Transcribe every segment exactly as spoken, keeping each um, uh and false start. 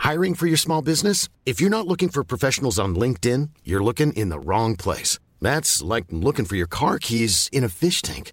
Hiring for your small business? If you're not looking for professionals on LinkedIn, you're looking in the wrong place. That's like looking for your car keys in a fish tank.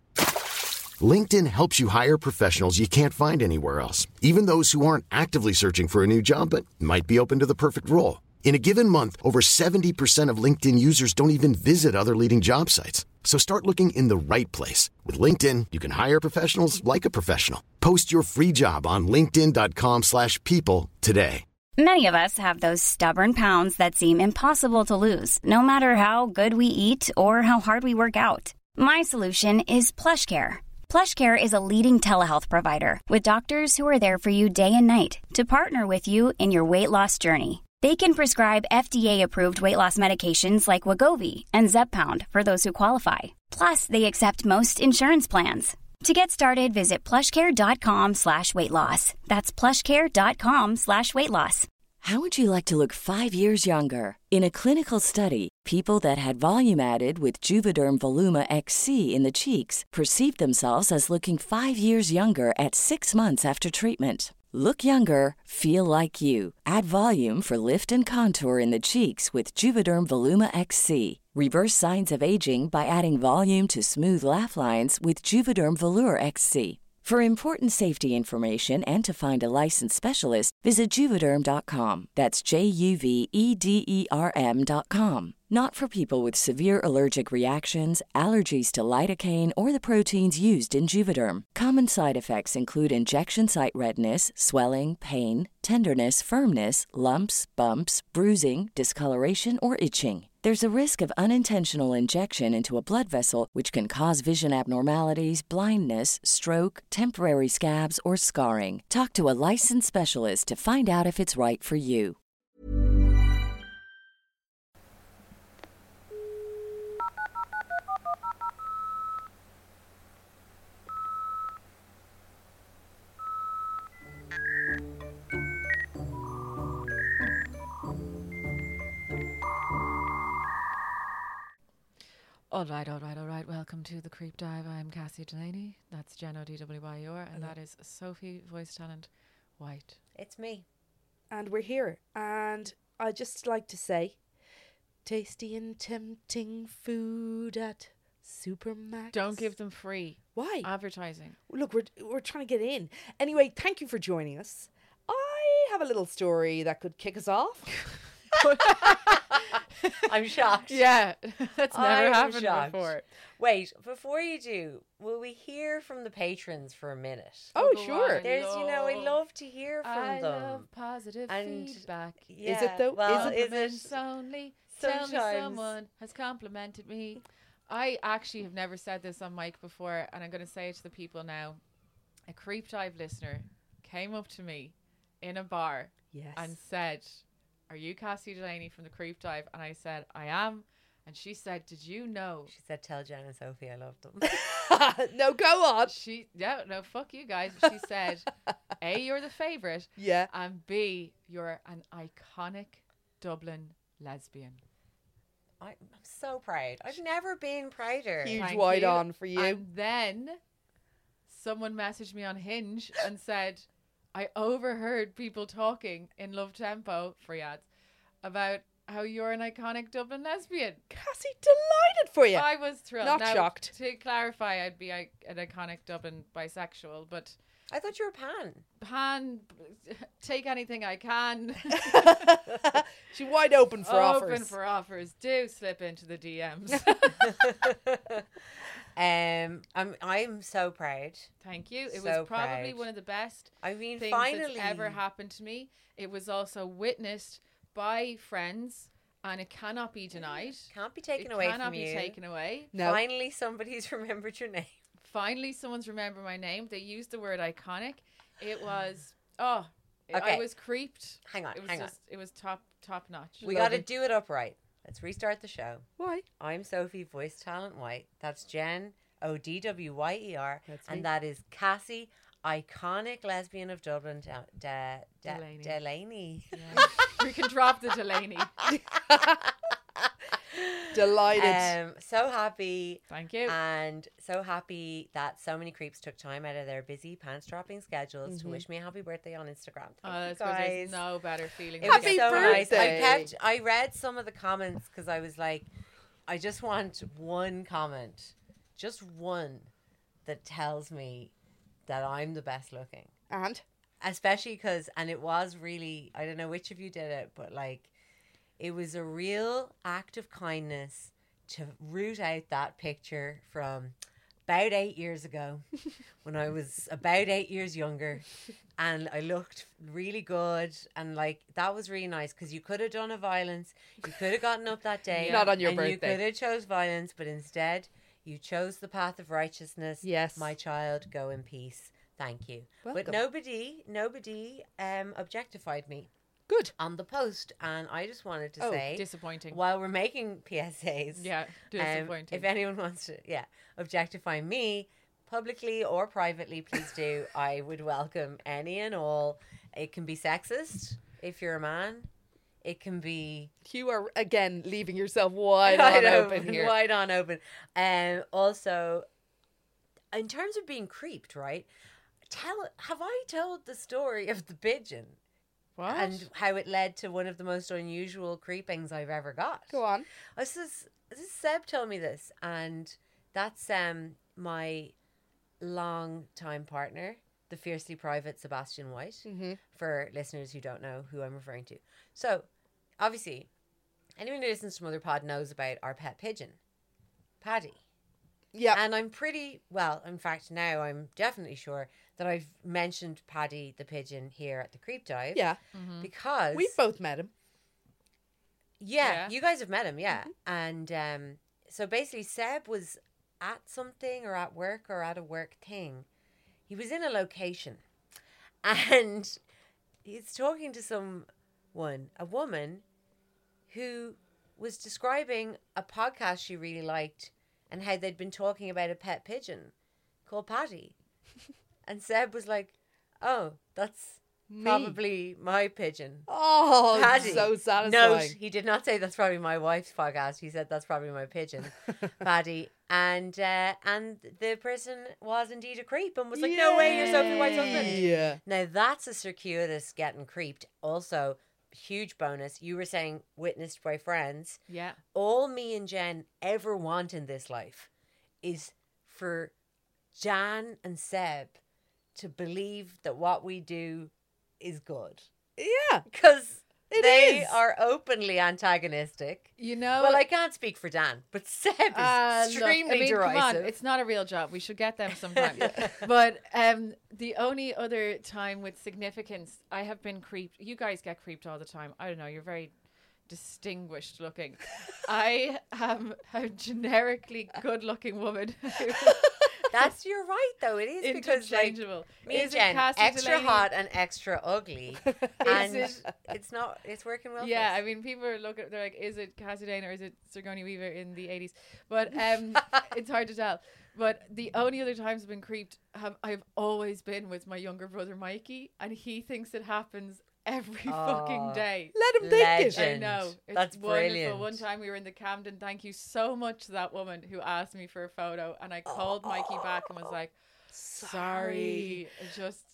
LinkedIn helps you hire professionals you can't find anywhere else, even those who aren't actively searching for a new job but might be open to the perfect role. In a given month, over seventy percent of LinkedIn users don't even visit other leading job sites. So start looking in the right place. With LinkedIn, you can hire professionals like a professional. Post your free job on linkedin.com slash people today. Many of us have those stubborn pounds that seem impossible to lose, no matter how good we eat or how hard we work out. My solution is PlushCare. PlushCare is a leading telehealth provider with doctors who are there for you day and night to partner with you in your weight loss journey. They can prescribe F D A-approved weight loss medications like Wegovy and Zepbound for those who qualify. Plus, they accept most insurance plans. To get started, visit plushcare.com slash weight loss. That's plushcare.com slash weight loss. How would you like to look five years younger? In a clinical study, people that had volume added with Juvederm Voluma X C in the cheeks perceived themselves as looking five years younger at six months after treatment. Look younger, feel like you. Add volume for lift and contour in the cheeks with Juvederm Voluma X C. Reverse signs of aging by adding volume to smooth laugh lines with Juvederm Volure X C. For important safety information and to find a licensed specialist, visit Juvederm dot com. That's J U V E D E R M dot com. Not for people with severe allergic reactions, allergies to lidocaine, or the proteins used in Juvederm. Common side effects include injection site redness, swelling, pain, tenderness, firmness, lumps, bumps, bruising, discoloration, or itching. There's a risk of unintentional injection into a blood vessel, which can cause vision abnormalities, blindness, stroke, temporary scabs, or scarring. Talk to a licensed specialist to find out if it's right for you. All right, all right, all right. Welcome to the Creep Dive. I'm Cassie Delaney. That's Jen O D W Y O R, and that is Sophie, voice talent, White. It's me. And we're here. And I'd just like to say, tasty and tempting food at Supermax. Don't give them free. Why? Advertising. Look, we're we're trying to get in. Anyway, thank you for joining us. I have a little story that could kick us off. I'm shocked. Yeah, that's never I'm happened shocked. before. Wait, before you do, will we hear from the patrons for a minute? Oh, Oh, sure. I There's, you know, I love- love to hear from I them. love positive And- feedback. Yeah, Is it though? Well, Is is Compliments it? only. Tell me Sometimes. someone has complimented me. I actually have never said this on mic before, and I'm going to say it to the people now. A Creep Dive listener came up to me in a bar Yes. and said, "Are you Cassie Delaney from the Creep Dive?" And I said, "I am." And she said, "Did you know?" She said, tell Jen and Sophie I love them. No, go on. She, yeah, no, fuck you guys. She said, A, you're the favourite, Yeah. and B, you're an iconic Dublin lesbian. I, I'm so proud. I've never been prouder. Huge Thank wide you. on for you. And then someone messaged me on Hinge and said, I overheard people talking in Love Tempo, free ads, about how you're an iconic Dublin lesbian. Cassie, delighted for you. I was thrilled. Not Now, shocked. To clarify, I'd be I- an iconic Dublin bisexual, but I thought you were pan. pan, take anything I can. She's wide open for Open offers. for offers. Do slip into the D Ms. um, I'm I'm so proud. Thank you. It So was probably proud. one of the best I mean, things finally, that's ever happened to me. It was also witnessed by friends, and it cannot be denied. can't be taken it away cannot from be you. taken away. No. Finally, somebody's remembered your name. Finally, someone's remembered my name. They used the word iconic. It was oh, I- I Okay. was creeped. Hang on, It was hang on. just, it was top top notch. We got to do it upright. Let's restart the show. Why? I'm Sophie, voice talent White. That's Jen, O D W Y E R. That's me. And that is Cassie, iconic lesbian of Dublin, De- De- De- Delaney. Delaney. Yeah. We can drop the Delaney. Delighted. Um, so happy. Thank you. And so happy that so many creeps took time out of their busy pants dropping schedules Mm-hmm. to wish me a happy birthday on Instagram. Thank Oh, you that's because there's guys. no better feeling. It than was Happy so getting- nice. I birthday. kept. I read some of the comments because I was like, I just want one comment, just one, that tells me that I'm the best looking. And Especially because, and it was really, I don't know which of you did it, but like, it was a real act of kindness to root out that picture from about eight years ago when I was about eight years younger and I looked really good. And like, that was really nice because you could have done a violence. You could have gotten up that day. Not on your and you birthday. could have chose violence, but instead you chose the path of righteousness. Yes. My child, go in peace. Thank you. But Welcome. nobody, nobody um, objectified me good. on the post. And I just wanted to Oh, say, Disappointing. while we're making P S As, Yeah, um, disappointing. if anyone wants to, yeah, objectify me publicly or privately, please do. I would welcome any and all. It can be sexist if you're a man. It can be You are again leaving yourself wide wide on open here. wide on open. Um, also, in terms of being creeped, right? Tell have I told the story of the pigeon What? and how it led to one of the most unusual creepings I've ever got? Go on. This is this is Seb told me this, and that's um my long time partner, the fiercely private Sebastian White. Mm-hmm. For listeners who don't know who I'm referring to, so obviously, anyone who listens to Mother Pod knows about our pet pigeon, Paddy. Yeah. And I'm pretty well. In fact, now I'm definitely sure that I've mentioned Paddy the pigeon here at the Creep Dive. yeah. because We've both met him. Yeah, Yeah. you guys have met him, yeah. And um, so basically, Seb was at something or at work or at a work thing. He was in a location and he's talking to someone, a woman, who was describing a podcast she really liked and how they'd been talking about a pet pigeon called Patty. And Seb was like, oh, that's Me. probably my pigeon. Oh, Paddy. so Note, satisfying. he did not say that's probably my wife's podcast. He said that's probably my pigeon, Paddy. And uh, and the person was indeed a creep and was like, no way, you're Sophie White's husband. Yeah. Now that's a circuitous getting creeped. Also, huge bonus. You were saying witnessed by friends. yeah. All me and Jen ever want in this life is for Jan and Seb to believe that what we do is good. Yeah. Because It they is. are openly antagonistic. You know. Well, I can't speak for Dan, but Seb is Uh, look, extremely I mean, come on, derisive. it's not a real job. We should get them sometime. But um, the only other time with significance, I have been creeped. You guys get creeped all the time. I don't know. You're very distinguished looking. I am a generically good looking woman. That's you're right though. It is because like Interchangeable. me and Is it Jen, Cassie extra Delaney? hot and extra ugly, and it- it's not. It's working well. Yeah, for I us. mean, people are looking. They're like, "Is it Cassie Dane or is it Sigourney Weaver in the eighties?" But um, it's hard to tell. But the only other times I've been creeped have I've always been with my younger brother Mikey, and he thinks it happens every fucking Aw. day. Let him think it. I Legend. know. It's That's wonderful. brilliant. One time we were in the Camden. Thank you so much to that woman who asked me for a photo, and I called Mikey back and was like, "Sorry, it just."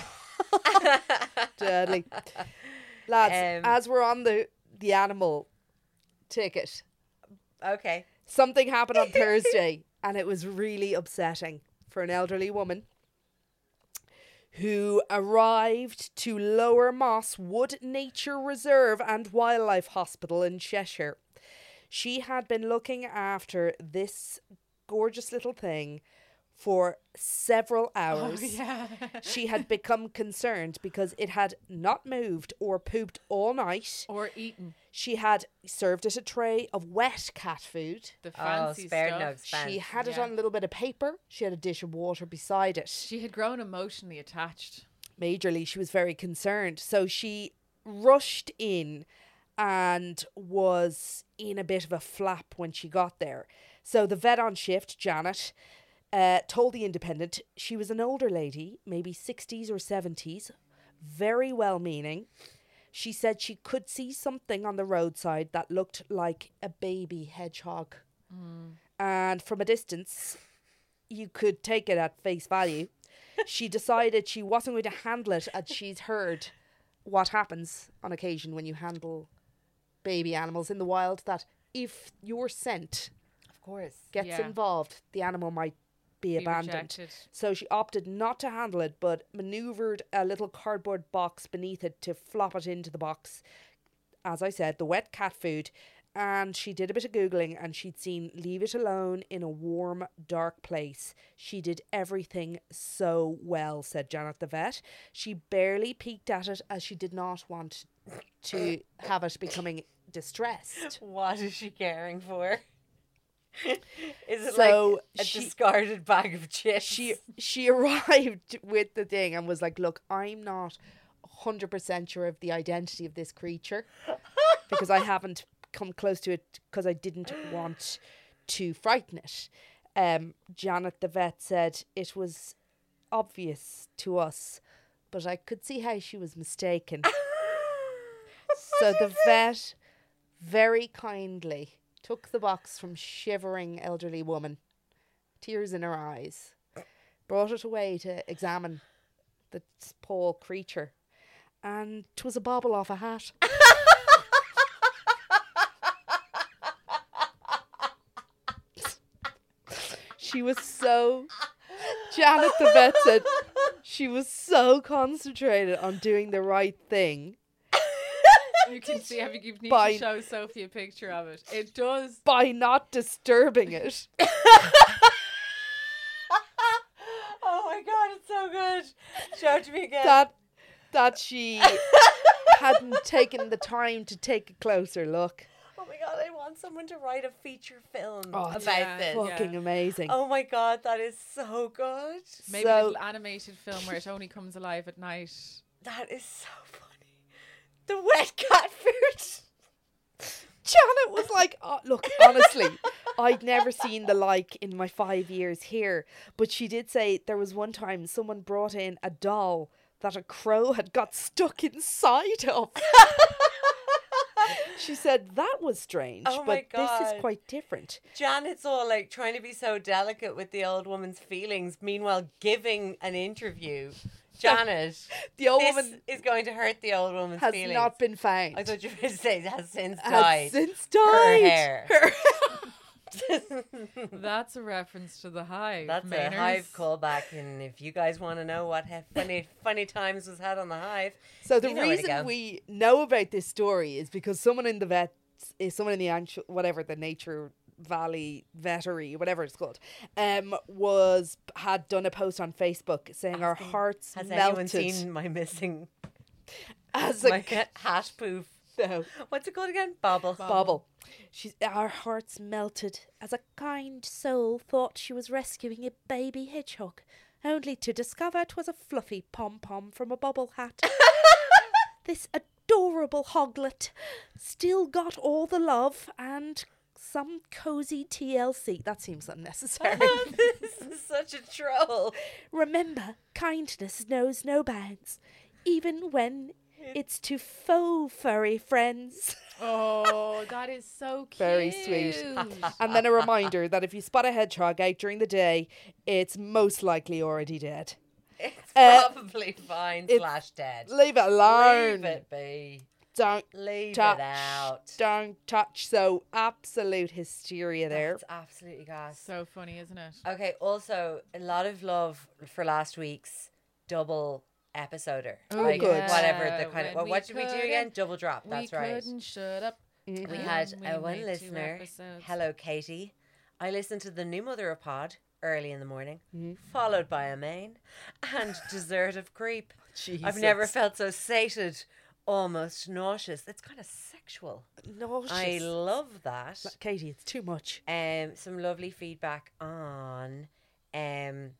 Deadly. Lads, Um, as we're on the, the animal ticket, Okay. something happened on Thursday and it was really upsetting for an elderly woman who arrived to Lower Moss Wood Nature Reserve and Wildlife Hospital in Cheshire. She had been looking after this gorgeous little thing for several Oh hours. yeah. She had become concerned because it had not moved or pooped all night. Or eaten She had served it a tray of wet cat food. the Oh, fancy spared stuff. no expense. She had it Yeah. on a little bit of paper. She had a dish of water beside it. She had grown emotionally attached. Majorly, she was very concerned. So she rushed in and was in a bit of a flap when she got there. So the vet on shift, Janet, uh, told the Independent she was an older lady, maybe sixties or seventies, very well meaning, She said she could see something on the roadside that looked like a baby hedgehog. Mm. And from a distance, you could take it at face value. She decided she wasn't going to handle it, as she's heard what happens on occasion when you handle baby animals in the wild, that if your scent of course gets Yeah. involved, the animal might be, Be abandoned. rejected. So she opted not to handle it, but maneuvered a little cardboard box beneath it to flop it into the box. As I said, the wet cat food. And she did a bit of Googling and she'd seen leave it alone in a warm, dark place. She did everything so well, said Janet the vet. She barely peeked at it as she did not want to have it becoming distressed. What is she caring for? Is it So like a she- discarded bag of chips? She she arrived with the thing and was like, look, I'm not one hundred percent sure of the identity of this creature because I haven't come close to it because I didn't want to frighten it. Um, Janet the vet said it was obvious to us, but I could see how she was mistaken. So the vet very kindly took the box from shivering elderly woman, tears in her eyes, brought it away to examine the poor creature, and 'twas a bauble off a hat. She was so... Janet the vet said she was so concentrated on doing the right thing You can see, have you, you need By- to show Sophie a picture of it. It does. by not disturbing it. Oh my god, it's so good. Show it to me again. That that she hadn't taken the time to take a closer look. Oh my god, I want someone to write a feature film Oh, about yeah, this. Fucking amazing. Oh my god, that is so good. Maybe So- a little animated film where it only comes alive at night. That is so funny. The wet cat food. Janet was like, oh, look, honestly, I'd never seen the like in my five years here. But she did say there was one time someone brought in a doll that a crow had got stuck inside of. She said that was strange, Oh my but this God. is quite different. Janet's all like trying to be so delicate with the old woman's feelings, meanwhile giving an interview. Janet, The old this woman is going to hurt the old woman's has feelings. not been found. I thought you were going to say has since Has died. since Her died. hair. That's a reference to the Hive. That's Mainers. a Hive callback, and if you guys want to know what he- funny funny times was had on the Hive, So the you know where to reason go. we know about this story is because someone in the vet is someone in the actual whatever the Nature Valley Veterinary, whatever it's called, um, was had done a post on Facebook saying our hearts has melted anyone seen my missing as my a cat hat poof? no, What's it called again? Bobble. bobble. She's our hearts melted as a kind soul thought she was rescuing a baby hedgehog, only to discover 'twas a fluffy pom pom from a bobble hat. This adorable hoglet still got all the love and some cozy T L C. That seems unnecessary. This is such a troll. Remember, kindness knows no bounds, even when it's to faux furry friends. Oh, that is so cute. Very sweet. And then a reminder that if you spot a hedgehog out during the day, it's most likely already dead. It's Uh, probably fine it's- slash dead. Leave it alone. Leave it be. Don't Leave touch. it out. Don't touch. So absolute hysteria there. That's absolutely gas. So funny, isn't it? Okay, also a lot of love for last week's double episoder. Oh, like good. whatever the When kind of we what, what did we do again? couldn't- Double drop. That's we right. couldn't shut up. We and had we uh, one made two listener. episodes. Hello, Katie. I listened to the new Mother of Pod early in the morning, Mm-hmm. followed by a main and dessert of creep. I've Jesus. never felt so sated, almost nauseous. It's kind of sexual. Nauseous. I love that. Katie, it's too much. Um, some lovely feedback on um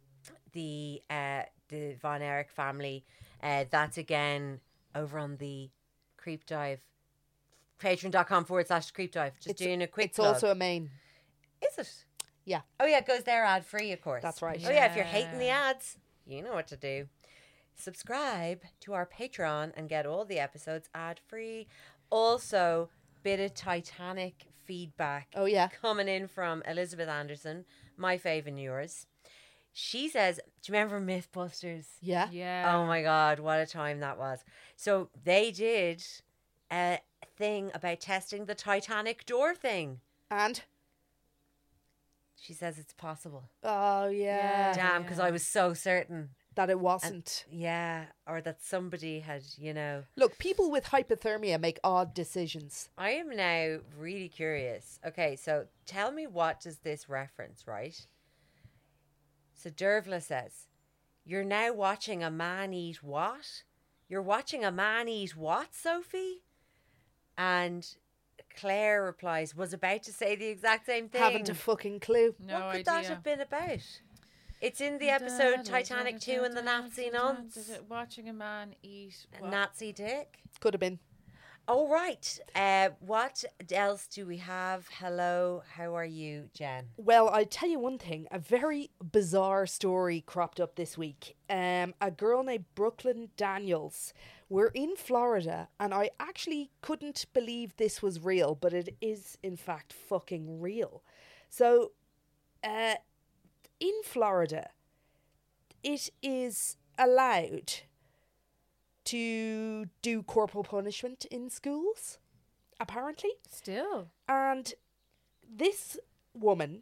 the uh the Von Erich family. Uh, that's again over on the Creep Dive. Patreon.com forward slash Creep Dive. Just It's- doing a quick It's plug. also a main. Is it? Yeah. Oh yeah, it goes there ad free, of course. That's right. Oh yeah, if you're hating the Yeah. ads, you know what to do. subscribe to our Patreon and get all the episodes ad-free. Also, bit of Titanic feedback Oh, yeah. coming in from Elizabeth Anderson, my fave and yours. She says, do you remember Mythbusters? Yeah. Yeah. Oh my God, what a time that was. So they did a thing about testing the Titanic door thing. And? She says it's possible. Oh, yeah. Yeah. Damn, because I was so certain. That it wasn't. Yeah, or that somebody had, you know. Look, people with hypothermia make odd decisions. I am now really curious. Okay, so tell me, what does this reference, right? So Dervla says, you're now watching a man eat what? You're watching a man eat what, Sophie? And Claire replies, was about to say the exact same thing. Haven't a fucking clue. No what could idea. that have been about? It's in the episode Titanic two and the Nazi nuns. Is it watching a man eat A what? Nazi dick. Could have been. Oh, right. Uh, what else do we have? Hello, how are you, Jen? Well, I tell you one thing. A very bizarre story cropped up this week. Um, a girl named Brooklyn Daniels. We're in Florida, and I actually couldn't believe this was real, but it is, in fact, fucking real. So, uh, in Florida, it is allowed to do corporal punishment in schools, apparently. Still. And this woman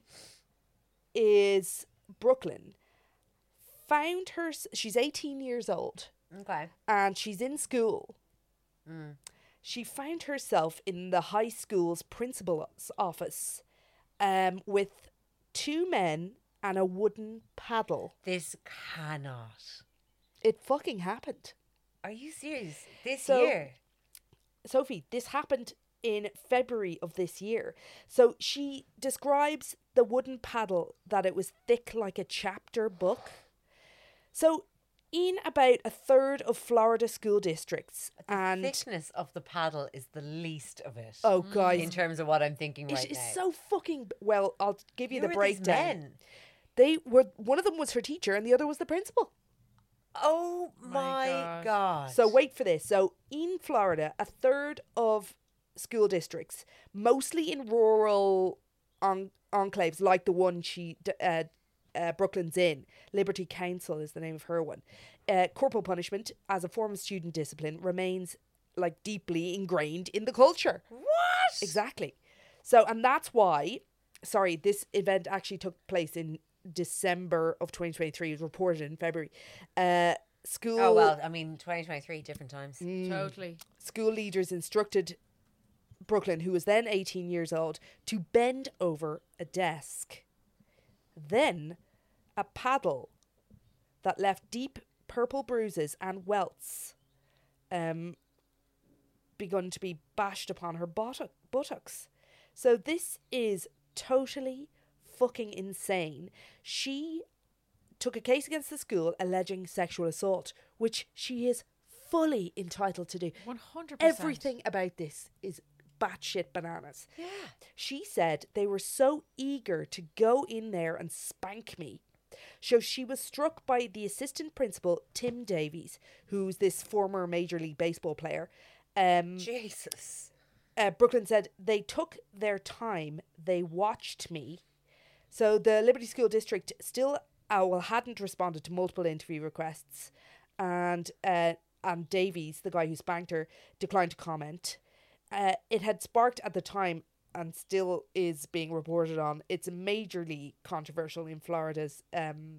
is Brooklyn. Found her, she's eighteen years old, Okay. and she's in school. Mm. She found herself in the high school's principal's office um, with two men and a wooden paddle. This cannot. It fucking happened. Are you serious? This So- year? Sophie, this happened in February of this year. So she describes the wooden paddle that it was thick like a chapter book. So in about a third of Florida school districts, and Thickness of the paddle is the least of it. oh guys, in terms of what I'm thinking right it is now. so fucking well. I'll give you Who the are these breakdown. men? They were, one of them was her teacher and the other was the principal. Oh My my God. God. So wait for this. So in Florida, a third of school districts, mostly in rural en- enclaves like the one she d- uh, uh, Brooklyn's in, Liberty Council is the name of her one. Uh, corporal punishment as a form of student discipline remains like deeply ingrained in the culture. What? Exactly. So, and that's why, sorry, this event actually took place in December of twenty twenty-three. It was reported in February. Uh, school. Oh, well, I mean, twenty twenty-three, different times. Mm. Totally. School leaders instructed Brooklyn, who was then eighteen years old, to bend over a desk. Then a paddle that left deep purple bruises and welts um, begun to be bashed upon her buttock- buttocks. So this is totally fucking insane. She took a case against the school alleging sexual assault, which she is fully entitled to do. one hundred percent. Everything about this is batshit bananas. Yeah. She said they were so eager to go in there and spank me. So she was struck by the assistant principal, Tim Davies, who's this former Major League Baseball player. Um, Jesus. uh, Brooklyn said they took their time. They watched me. So the Liberty School District still uh, well hadn't responded to multiple interview requests, and uh, and Davies, the guy who spanked her, declined to comment. Uh, it had sparked at the time, and still is being reported on. It's majorly controversial in Florida's. Um,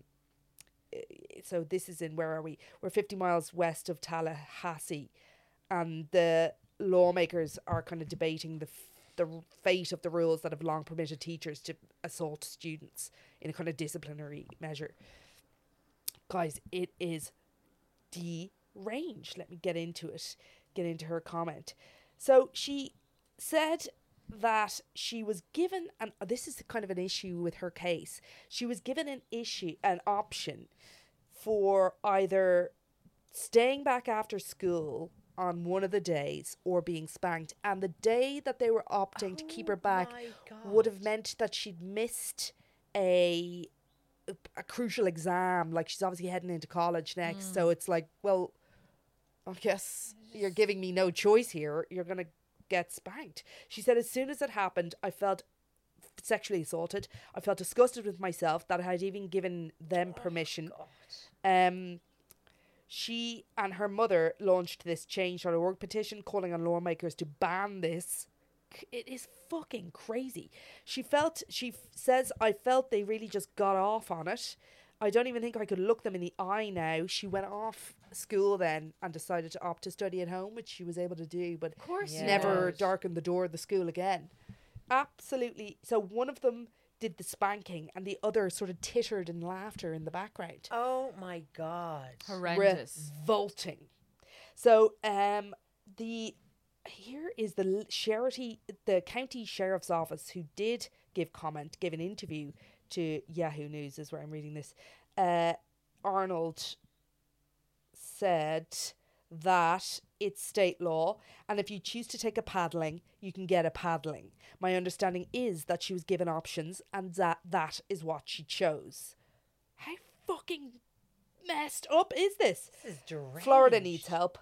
so this is in, where are we? We're fifty miles west of Tallahassee, and the lawmakers are kind of debating the f- the fate of the rules that have long permitted teachers to assault students in a kind of disciplinary measure. Guys, it is deranged. Let me get into it. Get into her comment. So she said that she was given an this is kind of an issue with her case. She was given an issue an option for either staying back after school on one of the days or being spanked, and the day that they were opting to keep her back my God. would have meant that she'd missed a a, a crucial exam. Like, she's obviously heading into college next. Mm. So it's like, well, I guess you're giving me no choice here. You're going to get spanked. She said, as soon as it happened, I felt sexually assaulted. I felt disgusted with myself that I had even given them permission. Oh, um, she and her mother launched this change dot org petition calling on lawmakers to ban this. It is fucking crazy. She felt, she f- says, I felt they really just got off on it. I don't even think I could look them in the eye now. She went off school then and decided to opt to study at home, which she was able to do, but Of course, Yeah. never Yes. darkened the door of the school again. Absolutely. So one of them did the spanking and the other sort of tittered in laughter in the background. Oh my God. horrendous. Revolting. So um the here is the l- charity the county sheriff's office who did give comment, give an interview to Yahoo News is where I'm reading this. Uh Arnold said that it's state law, and if you choose to take a paddling, you can get a paddling. My understanding is that she was given options, and that that is what she chose. How fucking messed up is this? This is deranged. Florida needs help.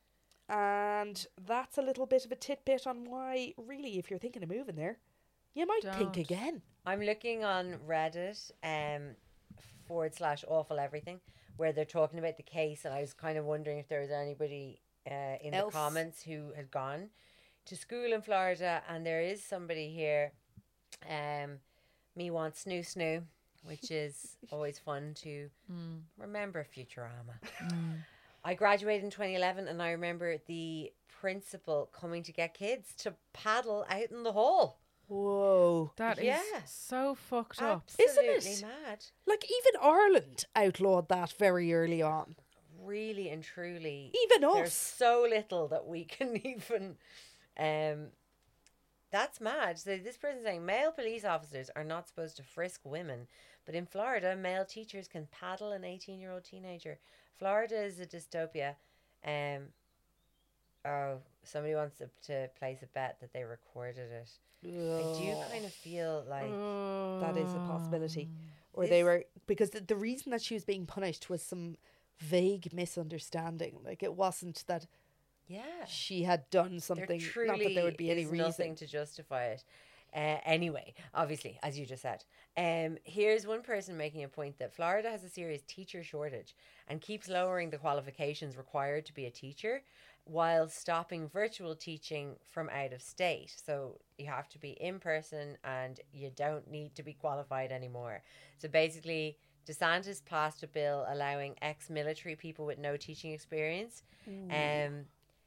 And that's a little bit of a tidbit on why, really, if you're thinking of moving there, you might think Don't. again. I'm looking on Reddit, um, forward slash awful everything, where they're talking about the case, and I was kind of wondering if there was anybody uh, in Else? the comments who had gone to school in Florida, and there is somebody here, um, me wants snoo snoo, which is always fun to Mm. remember Futurama. I graduated in twenty eleven, and I remember the principal coming to get kids to paddle out in the hall. Whoa. That is Yeah. so fucked up. Absolutely Isn't it? mad. Like, even Ireland outlawed that very early on. Really and truly, Even there's us. so little that we can even. Um, that's mad. So this person saying male police officers are not supposed to frisk women, but in Florida, male teachers can paddle an eighteen-year-old teenager. Florida is a dystopia. Um. Oh, somebody wants to, to place a bet that they recorded it. I do kind of feel like That is a possibility. Or This- they were, because the, the reason that she was being punished was some vague misunderstanding. Like, it wasn't that yeah. she had done There something, truly not that there would be any is reason. nothing to justify it. Uh, anyway, obviously, as you just said, um, here's one person making a point that Florida has a serious teacher shortage and keeps lowering the qualifications required to be a teacher while stopping virtual teaching from out of state. So you have to be in person and you don't need to be qualified anymore. So basically, DeSantis passed a bill allowing ex-military people with no teaching experience um,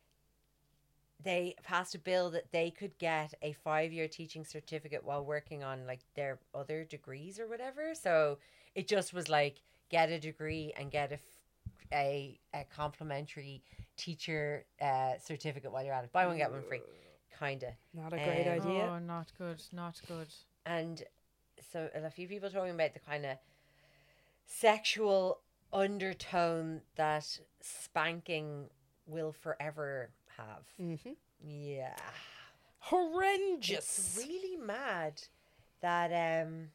they passed a bill that they could get a five-year teaching certificate while working on like their other degrees or whatever. So it just was like, get a degree and get a, f- a, a complimentary teacher uh, certificate while you're at it. Buy one, get one free. Kind of. Not a great Um, idea. Oh, not good. Not good. And so a few people talking about the kind of sexual undertone that spanking will forever have. Mm-hmm. Yeah. Horrendous. It's really mad that um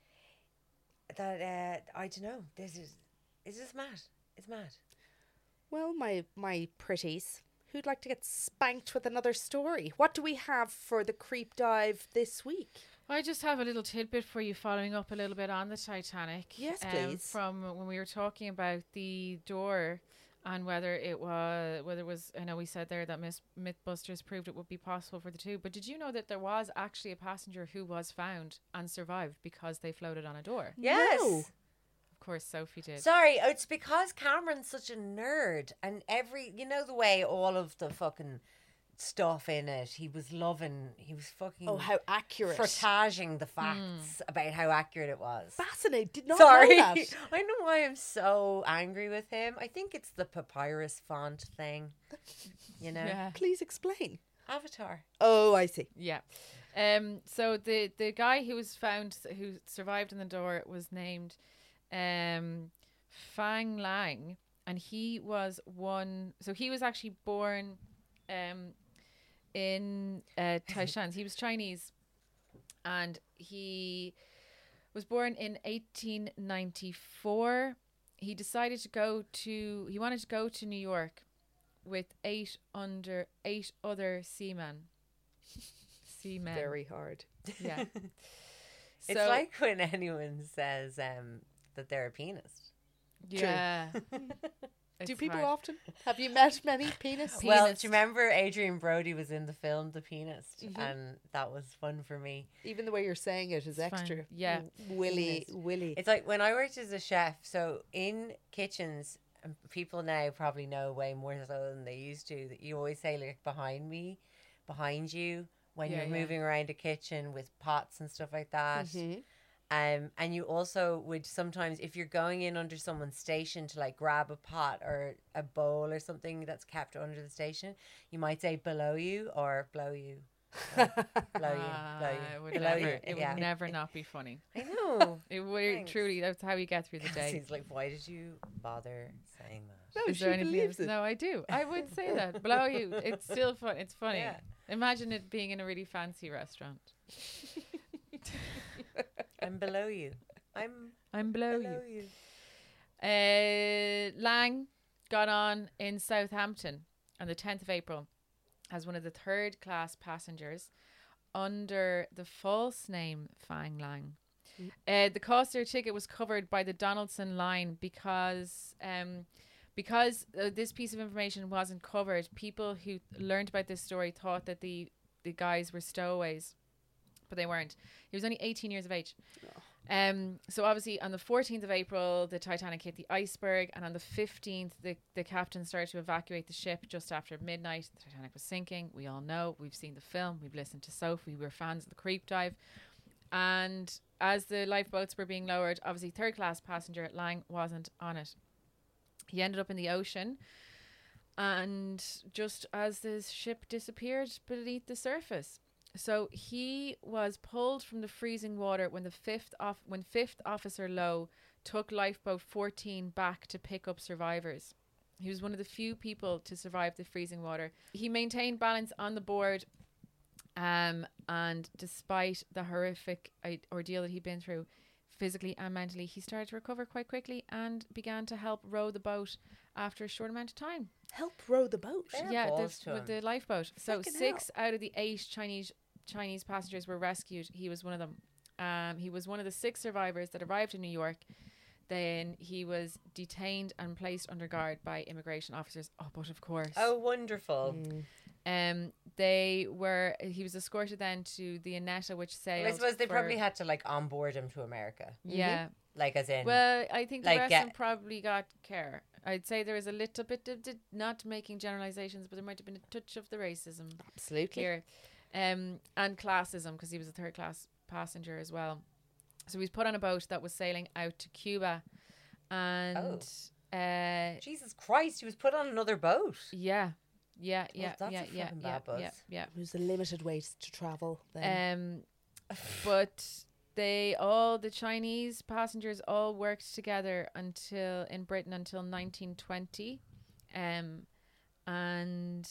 that uh I don't know. This is it's just mad. It's mad. Well, my my pretties, who'd like to get spanked with another story? What do we have for the creep dive this week? I just have a little tidbit for you, following up a little bit on the Titanic. Yes, um, please. From when we were talking about the door and whether it was, whether it was, I know we said there that Miss Mythbusters proved it would be possible for the two, but did you know that there was actually a passenger who was found and survived because they floated on a door? Yes. No. Of course, Sophie did. Sorry, it's because Cameron's such a nerd and every you know the way all of the fucking stuff in it, he was loving he was fucking Oh, how accurate. frotaging the facts about how accurate it was. Fascinating. Did not Sorry. know that. I know why I'm so angry with him. I think it's the papyrus font thing. You know? Yeah. Please explain. Avatar. Oh, I see. Yeah. Um. So the the guy who was found, who survived in the door, was named um Fang Lang, and he was one. So he was actually born um in uh, Taishan. He was Chinese, and he was born in eighteen ninety-four. He decided to go to, he wanted to go to New York with eight under eight other seamen. Seamen. Very hard. Yeah. It's So- like when anyone says um, that they're a pianist. Yeah. Do It's people hard. often? Have you met many penis? Well, Pianist. do you remember Adrian Brody was in the film The Pianist? Mhm. And that was fun for me. Even the way you're saying it is It's fine. extra. Yeah. Willy, Willy. It's like when I worked as a chef, so in kitchens, and people now probably know way more so than they used to, that you always say, like, behind me, behind you, when Yeah, you're yeah. moving around a kitchen with pots and stuff like that. Mhm. Um, and you also would sometimes, if you're going in under someone's station to like grab a pot or a bowl or something that's kept under the station, you might say below you or blow you. Or blow you, blow Ah, you, it would below never, you. it yeah. would never not be funny. I know. It would Thanks. truly. That's how you get through the day. He's like, why did you bother saying that? No, Is she there anything believes else? it. No, I do. I would say that. Below you. It's still fun. It's funny. Yeah. Imagine it being in a really fancy restaurant. I'm below you. I'm I'm below, below you. you. Uh, Lang got on in Southampton on the tenth of April as one of the third class passengers under the false name Fang Lang. Uh, the cost of their ticket was covered by the Donaldson line because um, because uh, this piece of information wasn't covered. People who learned about this story thought that the, the guys were stowaways, but they weren't. He was only eighteen years of age. Um, so obviously on the fourteenth of April, the Titanic hit the iceberg, and on the fifteenth, the, the captain started to evacuate the ship just after midnight. The Titanic was sinking. We all know. We've seen the film. We've listened to Sophie. We were fans of the creep dive. And as the lifeboats were being lowered, obviously third class passenger Lang wasn't on it. He ended up in the ocean, and just as the ship disappeared beneath the surface. So he was pulled from the freezing water when the fifth off when fifth officer Lowe took lifeboat fourteen back to pick up survivors. He was one of the few people to survive the freezing water. He maintained balance on the board, um, and despite the horrific uh, ordeal that he'd been through, physically and mentally, he started to recover quite quickly and began to help row the boat after a short amount of time. Help row the boat. Fair Yeah, balls the, to with him. the lifeboat. So Fucking six out of the eight Chinese Chinese passengers were rescued. He was one of them. Um, he was one of the six survivors that arrived in New York. Then he was detained and placed under guard by immigration officers. Oh, but of course, Oh, wonderful. um, they were. He was escorted then to the Annetta, which sailed. Well, I suppose they for- probably had to like onboard him to America. Yeah. Like as in Well, I think the like, rest get- of them probably got care. I'd say there was a little bit of, di- not making generalizations, but there might have been a touch of the racism Absolutely. here, um, and classism, because he was a third class passenger as well. So he was put on a boat that was sailing out to Cuba, and uh, Jesus Christ, he was put on another boat. yeah, yeah, yeah, that's a yeah, yeah, fucking yeah, bad buzz. yeah, yeah. It was a limited ways to travel then. Um, but they all the Chinese passengers all worked together until in Britain until nineteen twenty, um, and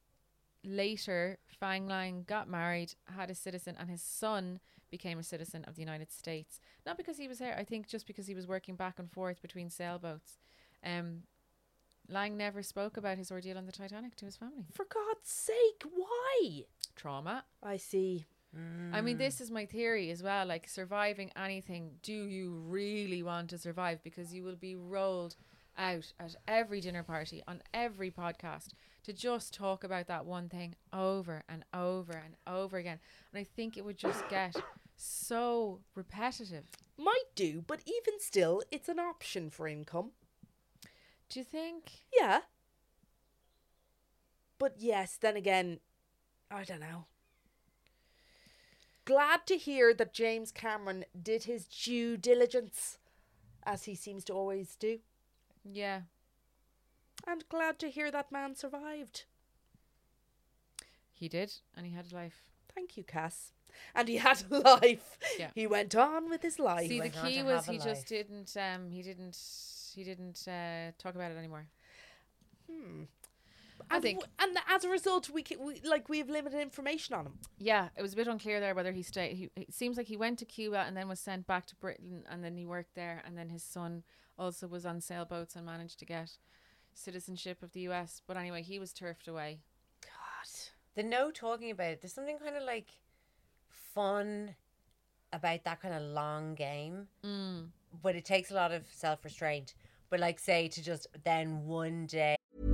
later Fang Lang got married, had a citizen, and his son became a citizen of the United States. Not because he was there, I think, just because he was working back and forth between sailboats. Um, Lang never spoke about his ordeal on the Titanic to his family. For God's sake, why? Trauma. I see. I mean, this is my theory as well. Like, surviving anything, do you really want to survive? Because you will be rolled out at every dinner party, on every podcast, to just talk about that one thing over and over and over again. And I think it would just get so repetitive. Might do, but even still, it's an option for income. Do you think? Yeah. But yes, then again, I don't know. Glad to hear that James Cameron did his due diligence, as he seems to always do. Yeah. And glad to hear that man survived. He did, and he had a life. Thank you, Cass. And he had a life. Yeah. He went on with his life. See, the went on key to was have a he life. just didn't. Um, he didn't. He didn't uh, talk about it anymore. Hmm. And, think- w- and as a result, we, can, we like we have limited information on him. Yeah, it was a bit unclear there whether he stayed. He, it seems like he went to Cuba and then was sent back to Britain, and then he worked there, and then his son also was on sailboats and managed to get citizenship of the U S. But anyway, he was turfed away. God. The no talking about it, there's something kind of like fun about that kind of long game, Mm. but it takes a lot of self-restraint. But like, say, to just then one day.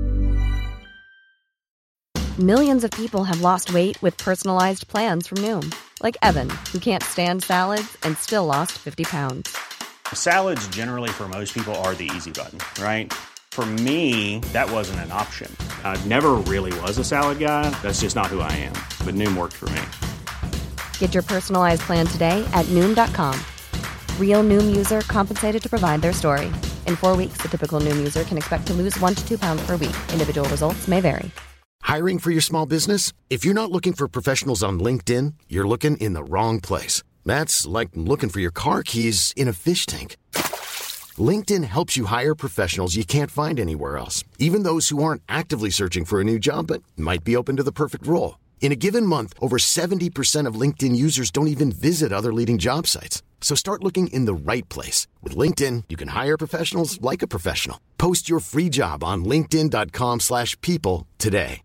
Millions of people have lost weight with personalized plans from Noom. Like Evan, who can't stand salads and still lost fifty pounds. Salads generally for most people are the easy button, right? For me, that wasn't an option. I never really was a salad guy. That's just not who I am. But Noom worked for me. Get your personalized plan today at Noom dot com. Real Noom user compensated to provide their story. In four weeks, the typical Noom user can expect to lose one to two pounds per week. Individual results may vary. Hiring for your small business? If you're not looking for professionals on LinkedIn, you're looking in the wrong place. That's like looking for your car keys in a fish tank. LinkedIn helps you hire professionals you can't find anywhere else, even those who aren't actively searching for a new job but might be open to the perfect role. In a given month, over seventy percent of LinkedIn users don't even visit other leading job sites. So start looking in the right place. With LinkedIn, you can hire professionals like a professional. Post your free job on linkedin dot com slash people today.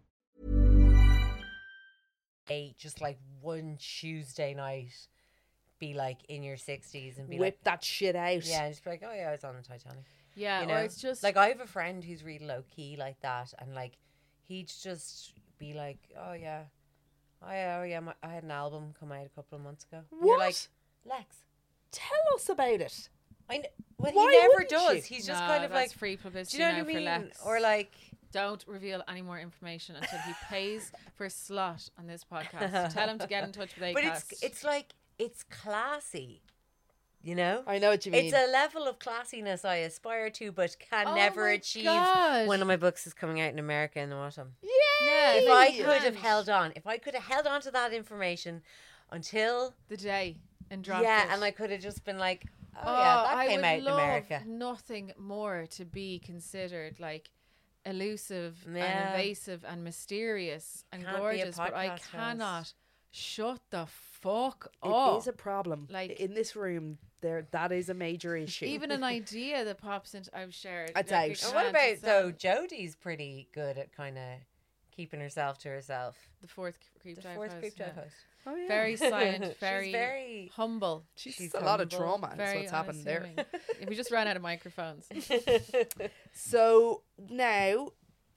Just like one Tuesday night, be like in your sixties and be Whip like, that shit out. yeah, and just be like, oh yeah, I was on the Titanic. Yeah, You know, or it's just like I have a friend who's really low key like that, and like he'd just be like, oh yeah, oh yeah, oh yeah, my, I had an album come out a couple of months ago. And You're like, What? Lex, Tell us about it. I kn- well, Why he never wouldn't does. you? He's just No, kind of that's like, free do publicity you know now what I for mean? Lex. Or like, Don't reveal any more information until he pays for a slot on this podcast. Tell him to get in touch with Acast. but it's it's like it's classy, you know. I know what you mean. It's a level of classiness I aspire to, but can Oh never my achieve. gosh. One of my books is coming out in America in the autumn. yeah, If like I you could have can't. held on, if I could have held on to that information until the day and dropped yeah, it. and I could have just been like, oh, Oh, yeah, that I came would out in love America. Nothing more to be considered like elusive Yeah. and evasive and mysterious and Can't be a gorgeous, but I podcast host. cannot shut the fuck It up. is a problem. Like- Like in this room, there that is a major issue. Even an idea that pops into I've shared. It's like, out. it And what can't about just though? sound- Jodie's pretty good at kind of keeping herself to herself. the fourth creep The dive fourth host, creep dive yeah. host. oh, yeah. Very silent, She's very, very- humble. She's, she's a lot of humble, trauma. Is Very what's happened there. unassuming. If we just ran out of microphones. So now,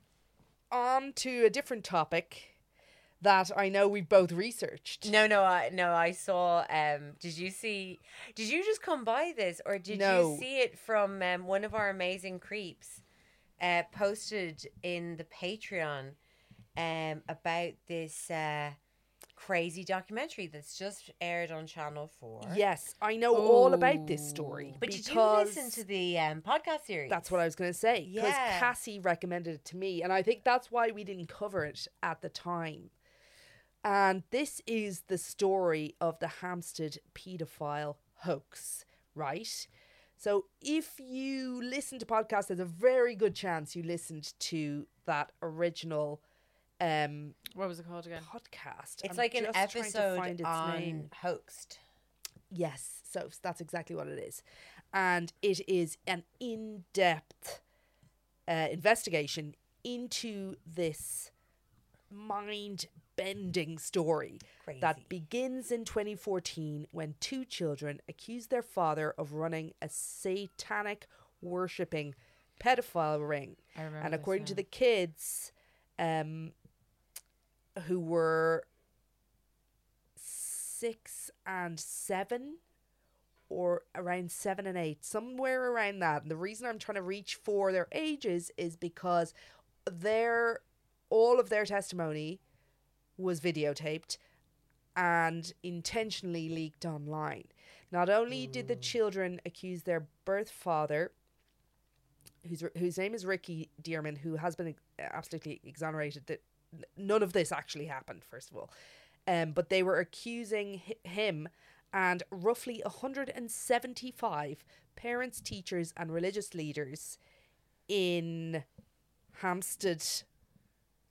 on to a different topic that I know we both researched. No, no, I no, I saw. Um, did you see? Did you just come by this, or did No. you see it from um, one of our amazing creeps? Uh, posted in the Patreon, um, about this uh, crazy documentary that's just aired on Channel Four. Yes, I know all about this story. But did you because listen to the um, podcast series? That's what I was going to say. Because Yeah. Cassie recommended it to me, and I think that's why we didn't cover it at the time. And this is the story of the Hampstead paedophile hoax, right? So if you listen to podcasts, there's a very good chance you listened to that original um, What was it called again? podcast. It's I'm like an just trying to episode find its on name. Hoaxed. Yes, so that's exactly what it is. And it is an in-depth uh, investigation into this mind-bending story Crazy. that begins in twenty fourteen when two children accused their father of running a satanic worshipping pedophile ring. I remember And this according to now. the kids, um, who were six and seven, or around seven and eight, somewhere around that. And the reason I'm trying to reach for their ages is because their all of their testimony was videotaped and intentionally leaked online. Not only did the children accuse their birth father, whose whose name is Ricky Dearman, who has been absolutely exonerated that n- none of this actually happened, first of all. Um, but they were accusing hi- him and roughly one hundred seventy-five parents, teachers and religious leaders in Hampstead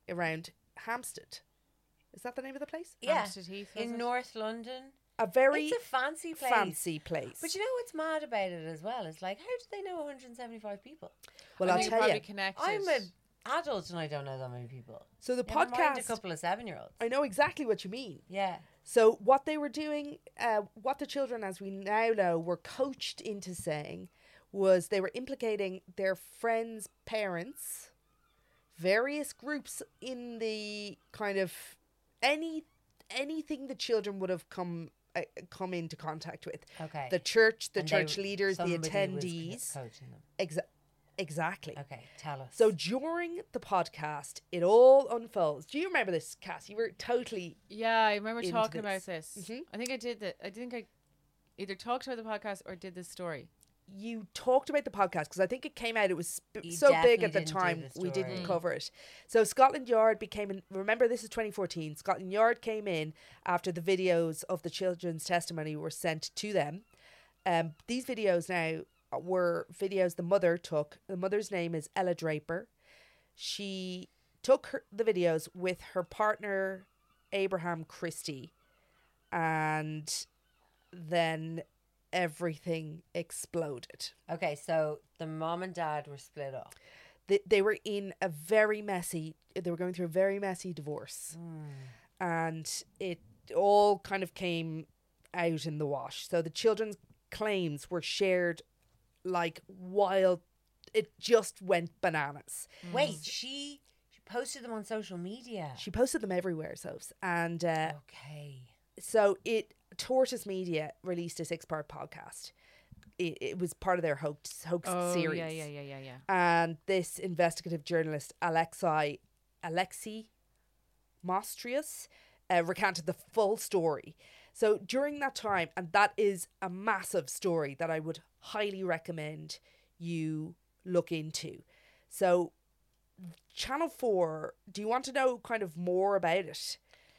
around Hampstead. Is that the name of the place? Yeah, Hampstead Heath, was in it? North London. A very It's a fancy place. fancy place. But you know what's mad about it as well? It's like, how do they know one hundred seventy-five people? well, I I'll think tell probably you. connected. I'm an adult and I don't know that many people. So the Never mind a podcast, couple of seven-year-olds. I know exactly what you mean. Yeah. So what they were doing, uh, what the children, as we now know, were coached into saying was they were implicating their friends' parents, various groups in the kind of any anything the children would have come uh, come into contact with. Okay. The church, the And church they- leaders, the somebody was attendees. co- coaching them. Exa- exactly. Okay, tell us. So during the podcast, it all unfolds. Do you remember this, Cass? You were totally Yeah, I remember into talking this. about this. Mhm. I think I did that. I think I either talked about the podcast or did this story. you talked about the podcast because I think it came out. It was sp- You so big definitely at the didn't do time the we didn't story. cover it. So Scotland Yard became. An, remember, this is twenty fourteen. Scotland Yard came in after the videos of the children's testimony were sent to them. Um, these videos now were videos the mother took. The mother's name is Ella Draper. She took her, the videos with her partner Abraham Christie, and then everything exploded. Okay, so the mom and dad were split up. They, they were in a very messy, they were going through a very messy divorce. And it all kind of came out in the wash. So the children's claims were shared like wild, it just went bananas. Wait, she she posted them on social media. She posted them everywhere, so and uh, Okay. so it Tortoise Media released a six-part podcast. It, it was part of their hoax hoax Oh, series. yeah, yeah, yeah, yeah, yeah. And this investigative journalist Alexei Alexei Mostrius uh, recanted the full story. So during that time, and that is a massive story that I would highly recommend you look into. So Channel four, do you want to know kind of more about it?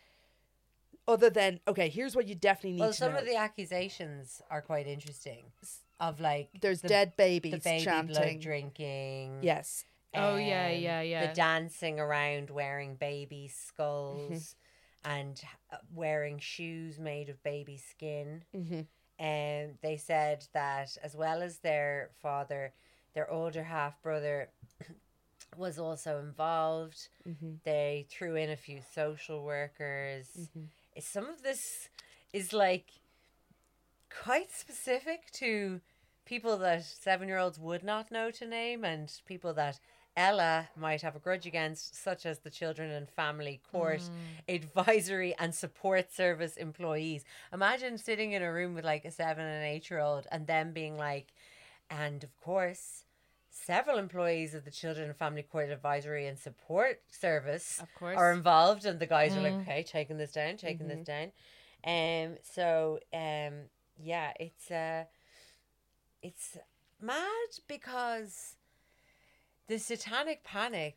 Other than, okay, here's what you definitely need Well, to some know. of the accusations are quite interesting. Of like There's the, dead babies the baby chanting. blood drinking. Yes. Oh, yeah, um, yeah, yeah. The dancing around wearing baby skulls and uh, wearing shoes made of baby skin. Mm-hmm. And they said that as well as their father, their older half brother was also involved. Mm-hmm. They threw in a few social workers. Mm-hmm. Some of this is like quite specific to people that seven-year-olds would not know to name and people that Ella might have a grudge against, such as the Children and Family Court Advisory and Support Service employees. Imagine sitting in a room with like a seven and eight-year-old and them being like, and of course, several employees of the Children and Family Court Advisory and Support Service Of course. are involved, and the guys are like, okay, taking this down, taking this down. Um, so um, yeah, it's uh, it's mad because the satanic panic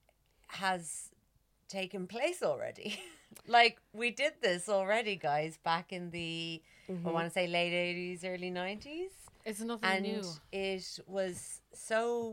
has taken place already. Like we did this already, guys, back in the I want to say late eighties, early nineties. It's nothing And new. it was so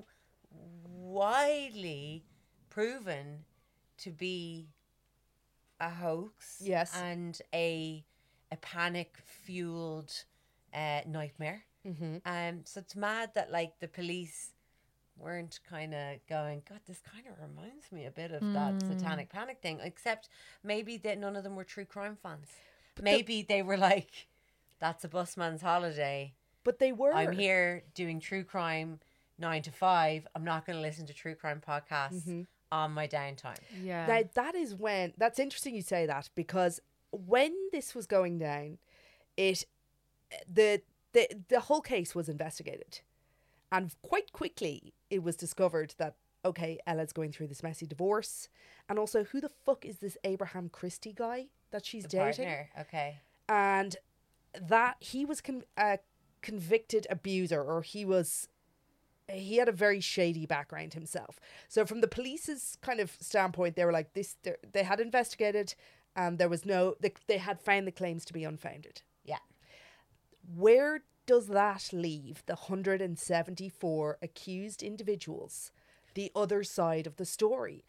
widely proven to be a hoax. Yes. And a a panic fueled uh, nightmare. Mm-hmm. Um, so it's mad that like the police weren't kind of going, God, this kind of reminds me a bit of that satanic panic thing, except maybe that none of them were true crime fans. maybe they were like, that's a busman's holiday. But they were. I'm here doing true crime nine to five. I'm not going to listen to true crime podcasts on my downtime. Yeah. Now, that is when, that's interesting you say that, because when this was going down, it, the, the, the whole case was investigated. And quite quickly, it was discovered that, okay, Ella's going through this messy divorce. And also, who the fuck is this Abraham Christie guy that she's The dating? partner, okay. And that he was con- a convicted abuser, or he was, he had a very shady background himself. So from the police's kind of standpoint, they were like, this, they had investigated and there was no, they, they had found the claims to be unfounded. Yeah. Where does that leave the one hundred seventy-four accused individuals, the other side of the story?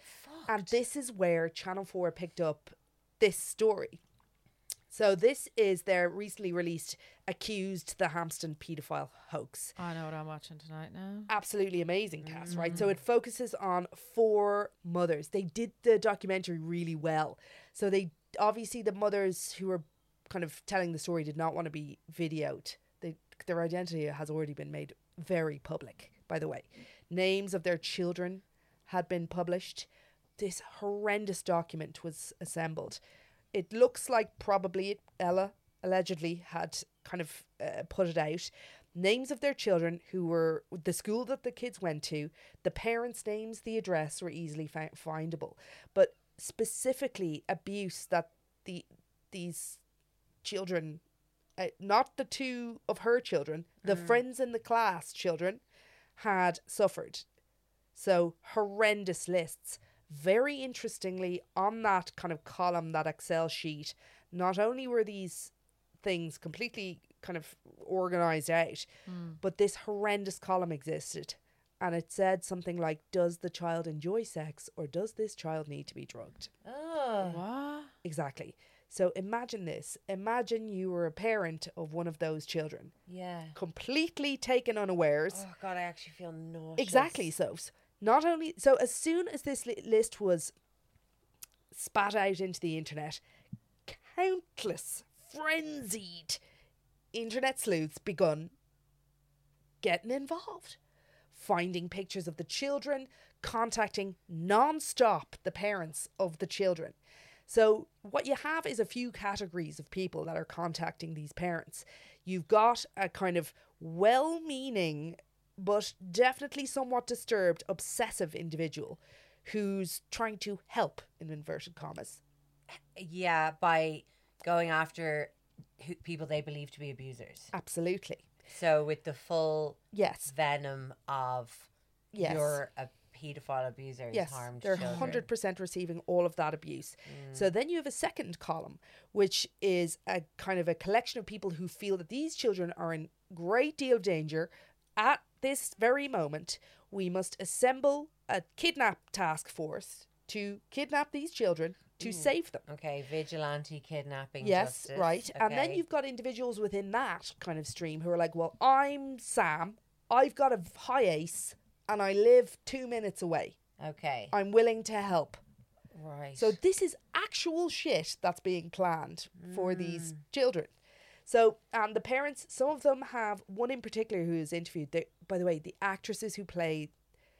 And this is where Channel four picked up this story. So this is their recently released Accused the Hampstead Paedophile Hoax. I know what I'm watching tonight now. Absolutely amazing cast, right? So it focuses on four mothers. They did the documentary really well. So they obviously the mothers who were kind of telling the story did not want to be videoed. They, their identity has already been made very public, by the way. Names of their children had been published. This horrendous document was assembled. It looks like probably Ella allegedly had kind of uh, put it out. Names of their children who were the school that the kids went to, the parents' names, the address were easily fi- findable. But specifically abuse that the these children, uh, not the two of her children, the mm. friends in the class children had suffered. So horrendous lists. Very interestingly, on that kind of column, that Excel sheet, not only were these things completely kind of organised out, mm. but this horrendous column existed. And it said something like, does the child enjoy sex or does this child need to be drugged? Oh. What? Exactly. So imagine this. Imagine you were a parent of one of those children. Yeah. Completely taken unawares. Oh, God, I actually feel nauseous. Exactly. So not only... So as soon as this li- list was spat out into the internet, countless frenzied internet sleuths begun getting involved. Finding pictures of the children, contacting non-stop the parents of the children. So what you have is a few categories of people that are contacting these parents. You've got a kind of well-meaning, but definitely somewhat disturbed, obsessive individual who's trying to help, in inverted commas. Yeah, by going after who, people they believe to be abusers. Absolutely. So with the full yes venom of yes. you're a paedophile abuser who's yes, harmed they're children. one hundred percent receiving all of that abuse. Mm. So then you have a second column, which is a kind of a collection of people who feel that these children are in great deal of danger at this very moment. We must assemble a kidnap task force to kidnap these children to mm. save them. Okay, vigilante kidnapping Yes, justice. right. Okay. And then you've got individuals within that kind of stream who are like, well, I'm Sam, I've got a high ace, and I live two minutes away. Okay. I'm willing to help. Right. So this is actual shit that's being planned for Mm. these children. So, and the parents, some of them have, one in particular who is interviewed, they, by the way, the actresses who play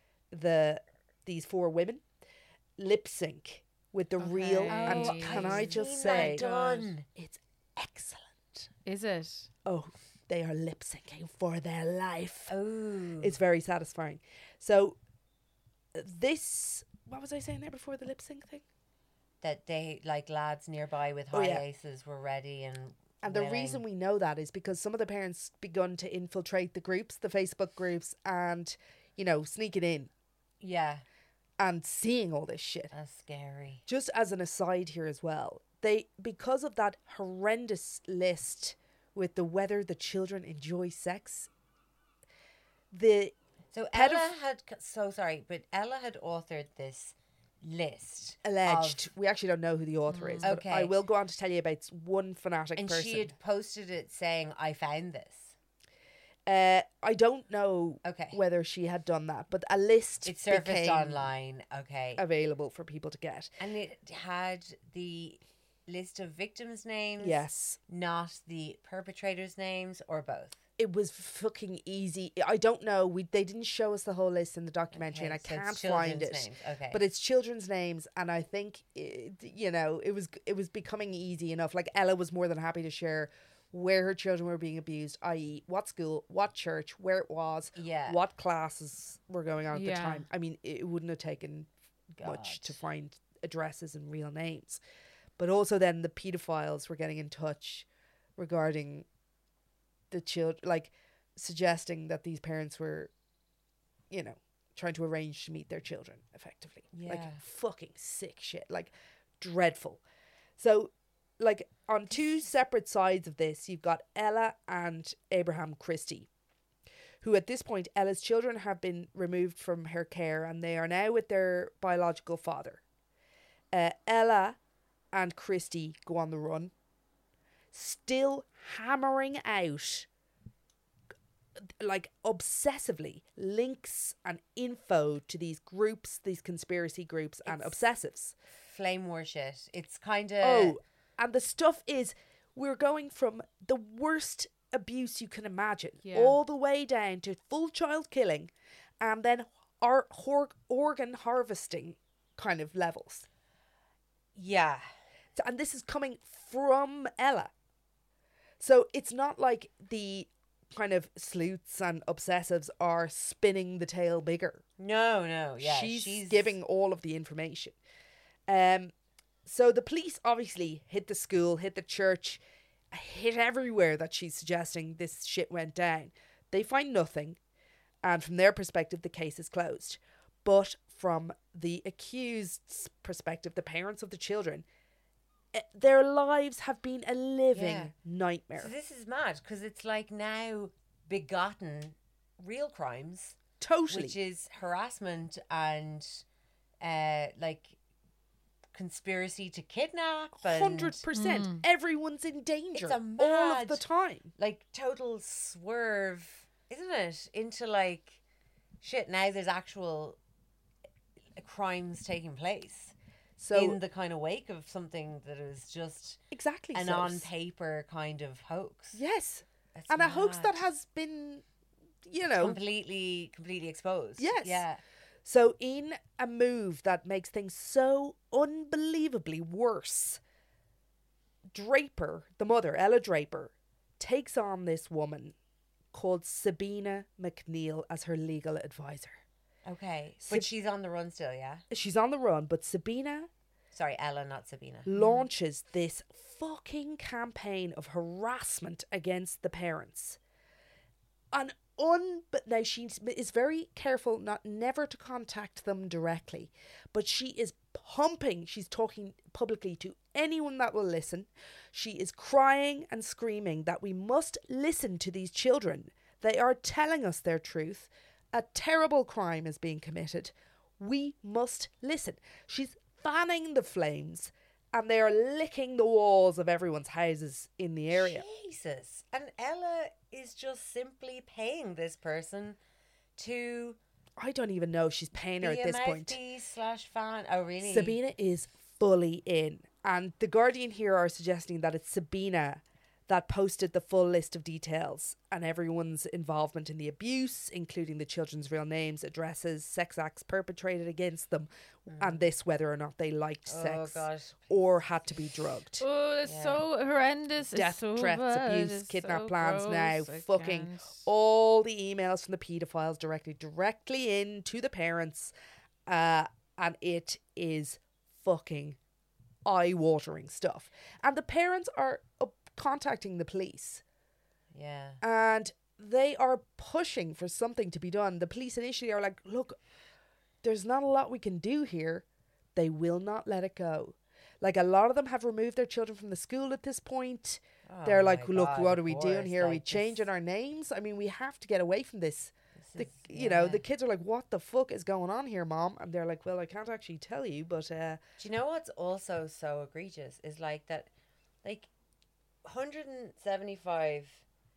the these four women, lip sync with the Okay. real, Oh, and can I I've just seen say, that done. it's excellent. Is it? Oh, they are lip syncing for their life. Oh. It's very satisfying. So, this, what was I saying there before the lip sync thing? That they, like lads nearby with Oh, high yeah. aces were ready and And the willing. reason we know that is because some of the parents begun to infiltrate the groups, the Facebook groups, and, you know, sneaking in Yeah. and seeing all this shit. That's scary. Just as an aside here as well, they, because of that horrendous list with the whether the children enjoy sex, the So Pedoph- Ella had, so sorry, but Ella had authored this list. alleged, of- we actually don't know who the author is, but Okay. I will go on to tell you about one fanatic and person. she had posted it saying, I found this. Uh, I don't know Okay. whether she had done that, but a list It surfaced became online. Okay. available for people to get. And it had the list of victims' names. Yes. Not the perpetrators' names, or both. It was fucking easy. I don't know. We they didn't show us the whole list in the documentary, and I Okay, so can't it's find it. children's names. Okay. But it's children's names, and I think it, you know it was it was becoming easy enough. Like Ella was more than happy to share where her children were being abused, that is, what school, what church, where it was, Yeah. what classes were going on at Yeah. the time. I mean, it wouldn't have taken much God. to find addresses and real names. But also then the pedophiles were getting in touch regarding the children, like suggesting that these parents were, you know, trying to arrange to meet their children effectively. Like Yeah. fucking sick shit, like dreadful. So like on two separate sides of this, you've got Ella and Abraham Christie, who at this point, Ella's children have been removed from her care and they are now with their biological father. Uh, Ella and Christy go on the run, still hammering out, like obsessively, links and info to these groups, these conspiracy groups and It's- obsessives. Flame war shit. It's kind of... Oh, and the stuff is, we're going from the worst abuse you can imagine, Yeah. all the way down to full child killing, and then our hor- organ harvesting kind of levels. Yeah. So, and this is coming from Ella. So it's not like the kind of sleuths and obsessives are spinning the tale bigger. No, no, yeah. she's, she's giving all of the information. Um, so the police obviously hit the school, hit the church, hit everywhere that she's suggesting this shit went down. They find nothing, and from their perspective, the case is closed. But from the accused's perspective, the parents of the children, eh, their lives have been a living Yeah. nightmare. So this is mad because it's like now begotten real crimes, Totally. which is harassment and uh like conspiracy to kidnap and Hundred percent. Everyone's in danger It's a all of mad- the time. like total swerve, isn't it? Into like shit. Now there's actual crimes taking place So in the kind of wake of something that is just exactly an so. on paper kind of hoax. Yes, That's and a hoax that mad. has been, you know, completely completely exposed. Yes. Yeah. so in a move that makes things so unbelievably worse, Draper, the mother, Ella Draper, takes on this woman called Sabina McNeil as her legal advisor. Okay. Sab- But she's on the run still, yeah? She's on the run, but Sabina Sorry, Ella, not Sabina. launches this fucking campaign of harassment against the parents. An un but now she is very careful not never to contact them directly, but she is pumping, she's talking publicly to anyone that will listen. She is crying and screaming that we must listen to these children. They are telling us their truth. A terrible crime is being committed. We must listen. She's fanning the flames, and they are licking the walls of everyone's houses in the area. Jesus. And Ella is just simply paying this person to I don't even know if she's paying her be at a this point. mouthpiece slash fan. Oh, really? Sabina is fully in. And the Guardian here are suggesting that it's Sabina that posted the full list of details and everyone's involvement in the abuse, including the children's real names, addresses, sex acts perpetrated against them, and this whether or not they liked Oh, sex God. or had to be drugged. Oh, it's Yeah. so horrendous. It's Death so threats, bad. abuse, It's kidnap so plans now, gross. I fucking can't. all the emails from the paedophiles directly directly in to the parents, uh, and it is fucking eye-watering stuff. And the parents are uh, contacting the police, Yeah. and they are pushing for something to be done. The police initially are like, look, there's not a lot we can do here. They will not let it go. Like, a lot of them have removed their children from the school at this point. They're Oh like, my look, God, what of are we doing course, here? Are we like, this- changing our names? I mean, we have to get away from this. The, is- you know, yeah. the kids are like, what the fuck is going on here, Mom? And they're like, well, I can't actually tell you, but uh, Do you know what's also so egregious is like that, like, one hundred seventy-five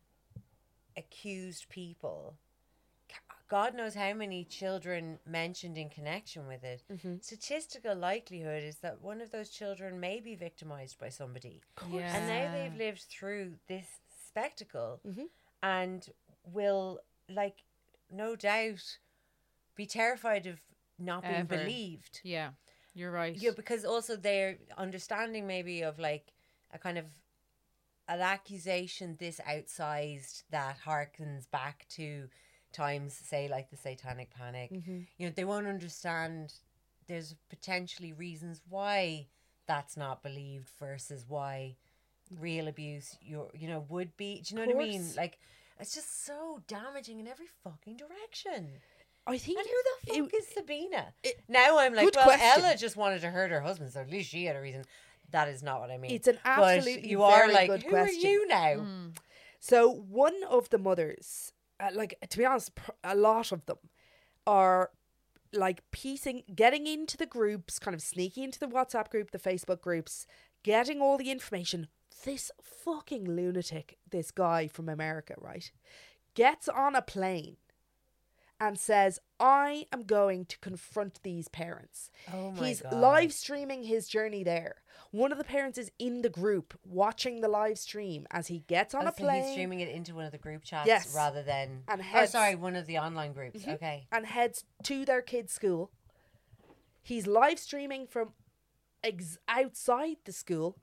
accused people. c- God knows how many children mentioned in connection with it. Statistical likelihood is that one of those children may be victimized by somebody. Yeah. And now they've lived through this spectacle and will, like, no doubt be terrified of not being Ever. believed. Yeah, you're right. Yeah, because also their understanding maybe of like a kind of an accusation this outsized that harkens back to times, say, like the Satanic Panic. You know, they won't understand there's potentially reasons why that's not believed versus why real abuse you you know would be. Do you know what I mean? Course. Like, it's just so damaging in every fucking direction. I think And who the fuck it- is Sabina? it- now I'm like, good well, question. Ella just wanted to hurt her husband, so at least she had a reason. That is not what I mean. It's an But absolutely you are very like, good who question. are you now? Mm. So one of the mothers, uh, like, to be honest, pr- a lot of them are like piecing, getting into the groups, kind of sneaking into the WhatsApp group, the Facebook groups, getting all the information. This fucking lunatic, this guy from America, right, gets on a plane and says, I am going to confront these parents. Oh my He's God. live streaming his journey there. One of the parents is in the group watching the live stream as he gets on Oh, a so plane. he's streaming it into one of the group chats Yes. rather than... And oh, heads- sorry, one of the online groups. Mhm. Okay. And heads to their kid's school. He's live streaming from ex- outside the school.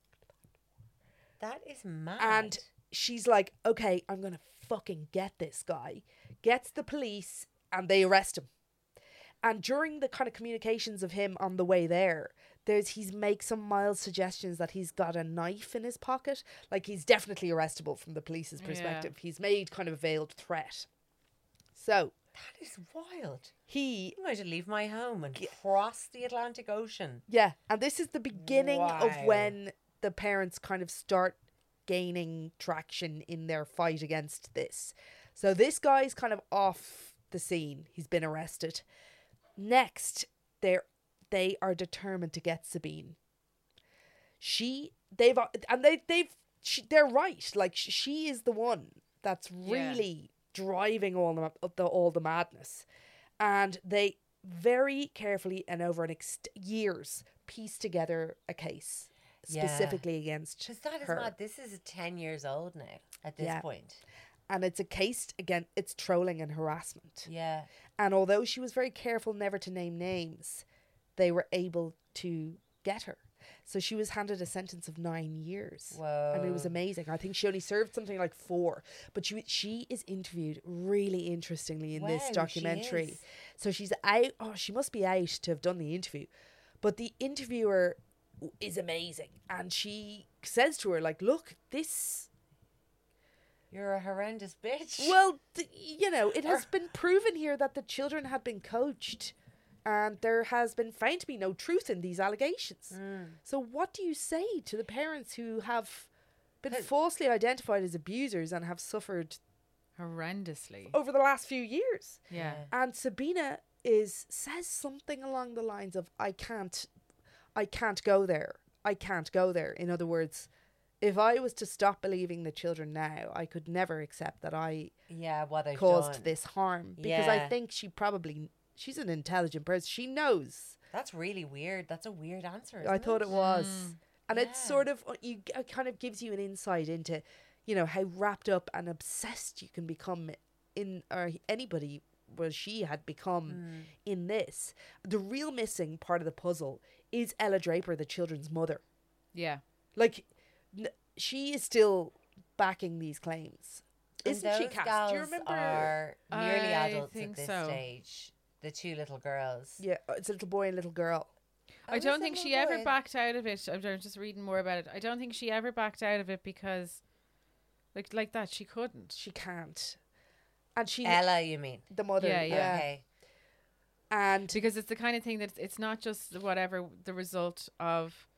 That is mad. And she's like, okay, I'm going to fucking get this guy. Gets the police and they arrest him. And during the kind of communications of him on the way there, there's he's make some mild suggestions that he's got a knife in his pocket. Like he's definitely arrestable from the police's perspective. Yeah. He's made kind of a veiled threat. So That is wild. he, I'm going to leave my home and cross the Atlantic Ocean. yeah, and this is the beginning of Wow. when the parents kind of start gaining traction in their fight against this. So this guy's kind of off the scene. He's been arrested. Next, they're they are determined to get Sabine. She they've and they they've she, they're right. Like sh- she is the one that's Yeah. really driving all the the all the madness, and they very carefully and over an ex- years piece together a case Yeah. specifically against Because that is her. mad. This is ten years old now at this Yeah. point. And it's a case again. It's trolling and harassment. Yeah. And although she was very careful never to name names, they were able to get her. So she was handed a sentence of nine years. Whoa. And it was amazing. I think she only served something like four. But she she is interviewed really interestingly in this Wow, she documentary. is. So she's out. Oh, she must be out to have done the interview. But the interviewer is amazing. And she says to her, like, look, this... You're a horrendous bitch. Well, th- you know, it has been proven here that the children had been coached and there has been found to be no truth in these allegations. So what do you say to the parents who have been Uh, falsely identified as abusers and have suffered Horrendously. over the last few years? Yeah. And Sabina is says something along the lines of, I can't, I can't go there. I can't go there. In other words, if I was to stop believing the children now, I could never accept that I yeah, what they've caused done. this harm. Because I Yeah. think she probably, she's an intelligent person. She knows. That's really weird. That's a weird answer. I isn't thought it was. And it's Yeah. sort of, uh, you it kind of gives you an insight into, you know, how wrapped up and obsessed you can become in, or anybody, well, she had become Hmm. in this. The real missing part of the puzzle is Ella Draper, the children's mother. Yeah. Like, n- she is still backing these claims. And Isn't she, those Cass? gals Do you remember? are nearly I adults think at this so. stage. The two little girls. Yeah, uh, it's a little boy and little girl. Oh, I is don't that think she little ever boy? backed out of it. I'm I'm just reading more about it. I don't think she ever backed out of it because, like, like that, she couldn't. She can't. And she, Ella, you mean? the mother, Yeah, yeah. yeah. Okay. And Because it's the kind of thing that it's, it's not just whatever the result of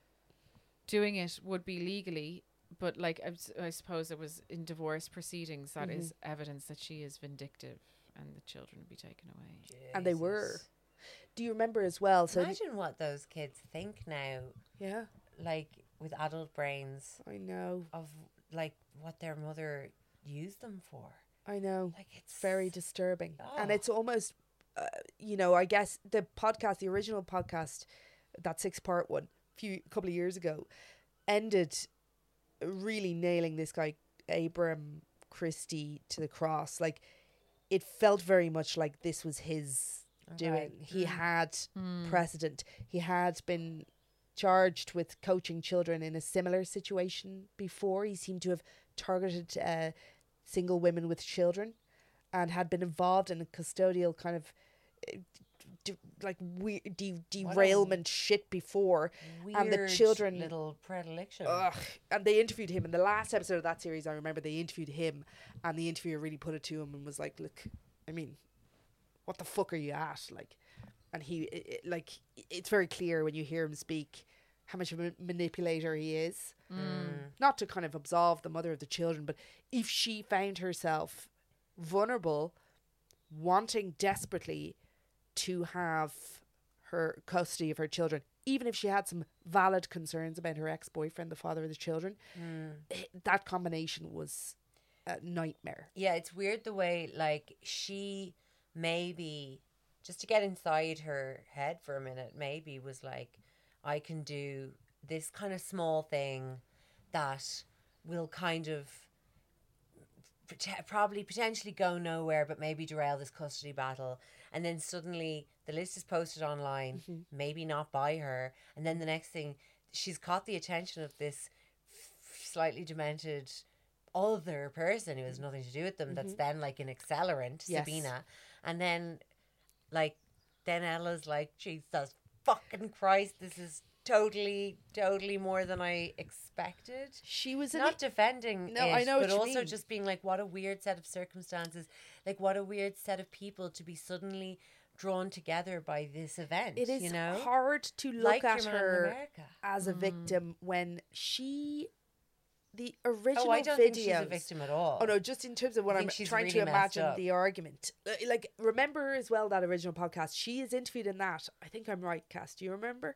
doing it would be legally, but like I, s- I suppose it was in divorce proceedings that is Mm-hmm. evidence that she is vindictive and the children would be taken away. and they were. Jesus. Do you remember as well? So Imagine what those kids think now, yeah, like with adult brains, I know, of like what their mother used them for. I know. Like it's Very disturbing, and Oh. it's almost, uh, you know, I guess the podcast, the original podcast, that six part one, a few couple of years ago, ended really nailing this guy Abram Christie to the cross. Like, it felt very much like this was his doing. He had precedent. He had been charged with coaching children in a similar situation before. He seemed to have targeted uh, single women with children and had been involved in a custodial kind of uh, de- like weird de- derailment shit before. and the weird children little predilection. Ugh. And they interviewed him in the last episode of that series. I remember they interviewed him, and the interviewer really put it to him and was like, "Look, I mean, what the fuck are you at?" Like, and he it, it- like it's very clear when you hear him speak how much of a manipulator he is. Not to kind of absolve the mother of the children, but if she found herself vulnerable, wanting desperately to have her custody of her children, even if she had some valid concerns about her ex-boyfriend, the father of the children. Mm. That combination was a nightmare. Yeah, it's weird the way, like, she maybe, just to get inside her head for a minute, maybe was like, I can do this kind of small thing that will kind of pot- probably potentially go nowhere, but maybe derail this custody battle. And then suddenly the list is posted online, mm-hmm. maybe not by her. And then the next thing, she's caught the attention of this f- slightly demented other person who has nothing to do with them. Mm-hmm. That's then like an accelerant, yes. Sabina. And then, like, then Ella's like, Jesus fucking Christ, this is totally, totally more than I expected. She was not it. defending no, it, I know but what you also mean. just being like, what a weird set of circumstances. Like, what a weird set of people to be suddenly drawn together by this event. It is you know? hard to look like at your man in her America. as a Mm. victim when she... The original oh, I don't videos, think she's a victim at all. Oh no, just in terms of what I I'm think she's trying really to imagine messed up. the argument. Uh, Like, remember as well that original podcast? She is interviewed in that. I think I'm right, Cass. Do you remember?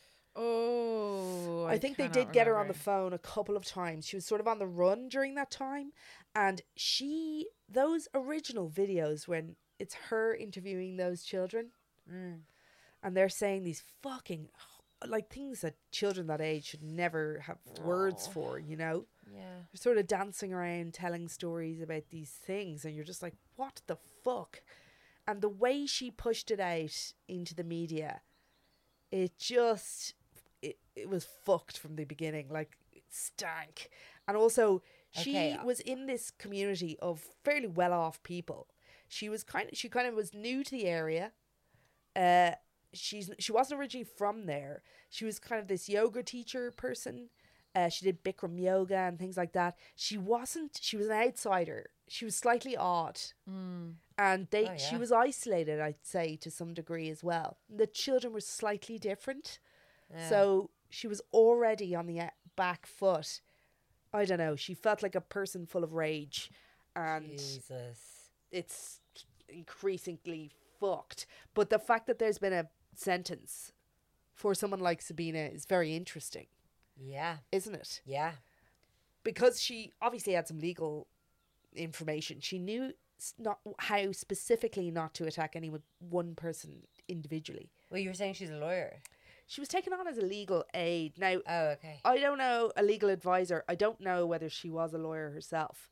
Oh, I, I think they cannot did get her on remember. the phone a couple of times. She was sort of on the run during that time, and she those original videos when it's her interviewing those children, Mm. and they're saying these fucking like things that children that age should never have words Aw. for, you know. Yeah. You're sort of dancing around telling stories about these things, and you're just like, what the fuck? And the way she pushed it out into the media, it just it, it was fucked from the beginning. Like, it stank. And also, she Okay. was in this community of fairly well off people. She was kind of she kind of was new to the area. Uh she's she wasn't originally from there. She was kind of this yoga teacher person. Uh, she did Bikram yoga and things like that. She wasn't, she was an outsider. She was slightly odd. Mm. And they, Oh, yeah. she was isolated, I'd say, to some degree as well. The children were slightly different. Yeah. So she was already on the uh, back foot. I don't know. She felt like a person full of rage. And Jesus. it's increasingly fucked. But the fact that there's been a sentence for someone like Sabina is very interesting. Yeah. Isn't it? Yeah. Because she obviously had some legal information. She knew s- not how specifically not to attack any one- one person individually. Well, you were saying she's a lawyer. She was taken on as a legal aid. Now, Oh, okay. I don't know, a legal advisor. I don't know whether she was a lawyer herself.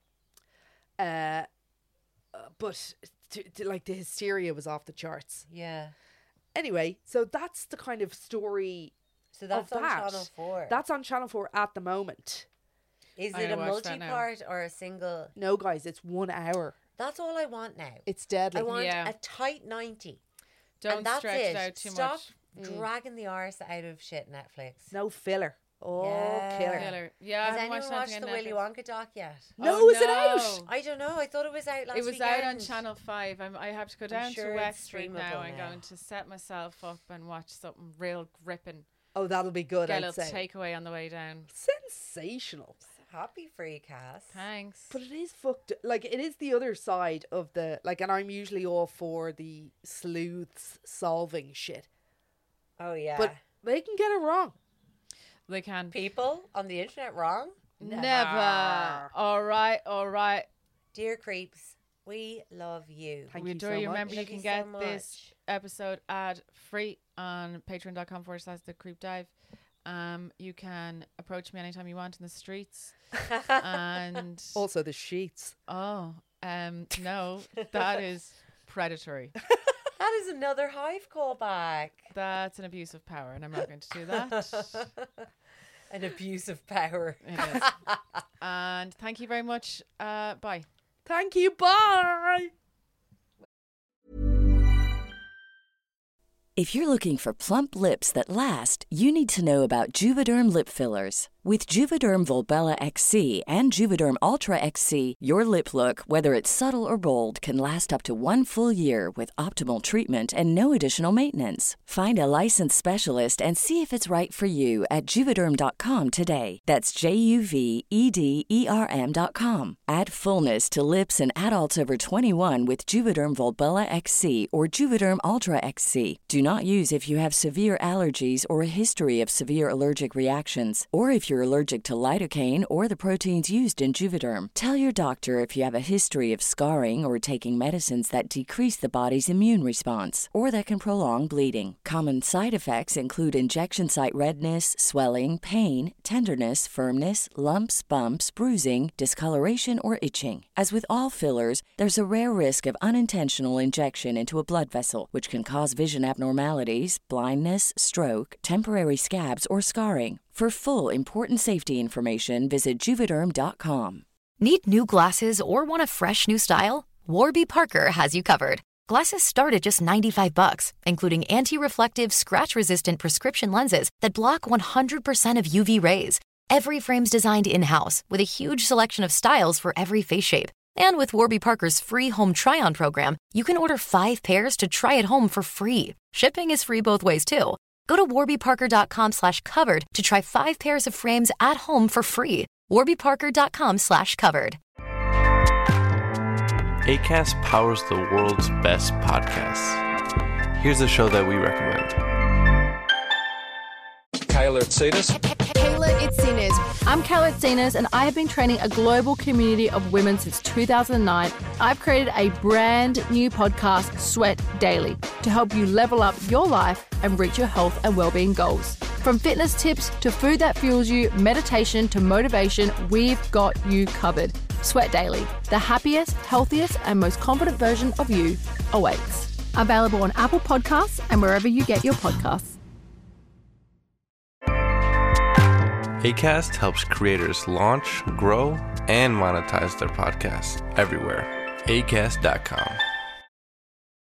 Uh, uh, but t- t- like the hysteria was off the charts. Yeah. Anyway, so that's the kind of story. So that's of on that. Channel four. That's on Channel four at the moment. Is I'm it a gonna watch that now. multi-part or a single? No, guys, it's one hour. That's all I want now. It's deadly. I want Yeah. a tight ninety. Don't and that's stretch it. it out too Stop much. dragging the arse out of shit Netflix. No filler. Oh, Yeah. killer. Killer. Yeah, I Has haven't anyone watched watched anything the on Willy Netflix. Wonka doc yet? No, Oh, is it out? I don't know. I thought it was out last It was weekend. out on Channel five. I'm, I have to go down sure to it's West Street now. streamable I'm now. going to set myself up and watch something real gripping. Oh, that'll be good, Get a I'd little say. takeaway on the way down. Sensational. Happy for you, Cass. Thanks. But it is fucked. Like, it is the other side of the... Like, and I'm usually all for the sleuths solving shit. Oh, yeah. But they can get it wrong. They can. people on the internet wrong? Never. All right, all right. Dear creeps, we love you. Thank we you do so you much. remember you Love can you so get this much. episode ad free on patreon.com forward slash the creep dive. Um, you can approach me anytime you want in the streets. And Also, the sheets. oh, um, no, that is predatory. That is another Hive callback. That's an abuse of power, and I'm not going to do that. An abuse of power. It is. And thank you very much. Uh, bye. Thank you. Bye. If you're looking for plump lips that last, you need to know about Juvederm lip fillers. With Juvederm Volbella X C and Juvederm Ultra X C, your lip look, whether it's subtle or bold, can last up to one full year with optimal treatment and no additional maintenance. Find a licensed specialist and see if it's right for you at Juvederm dot com today. That's J U V E D E R M dot com. Add fullness to lips in adults over twenty-one with Juvederm Volbella X C or Juvederm Ultra X C. Do not use if you have severe allergies or a history of severe allergic reactions, or if you're allergic to lidocaine or the proteins used in Juvederm. Tell your doctor if you have a history of scarring or taking medicines that decrease the body's immune response or that can prolong bleeding. Common side effects include injection site redness, swelling, pain, tenderness, firmness, lumps, bumps, bruising, discoloration, or itching. As with all fillers, there's a rare risk of unintentional injection into a blood vessel, which can cause vision abnormalities, blindness, stroke, temporary scabs, or scarring. For full, important safety information, visit Juvederm dot com. Need new glasses or want a fresh new style? Warby Parker has you covered. Glasses start at just ninety-five bucks, including anti-reflective, scratch-resistant prescription lenses that block one hundred percent of U V rays. Every frame's designed in-house with a huge selection of styles for every face shape. And with Warby Parker's free home try-on program, you can order five pairs to try at home for free. Shipping is free both ways, too. Go to warby parker dot com slash covered to try five pairs of frames at home for free. warby parker dot com slash covered. Acast powers the world's best podcasts. Here's a show that we recommend. Kayla Itsinas. Kayla Itsinas. I'm Kayla Itsinas, and I have been training a global community of women since two thousand nine. I've created a brand new podcast, Sweat Daily, to help you level up your life and reach your health and well-being goals. From fitness tips to food that fuels you, meditation to motivation, we've got you covered. Sweat Daily, the happiest, healthiest, and most confident version of you awaits. Available on Apple Podcasts and wherever you get your podcasts. Acast helps creators launch, grow, and monetize their podcasts everywhere. acast dot com.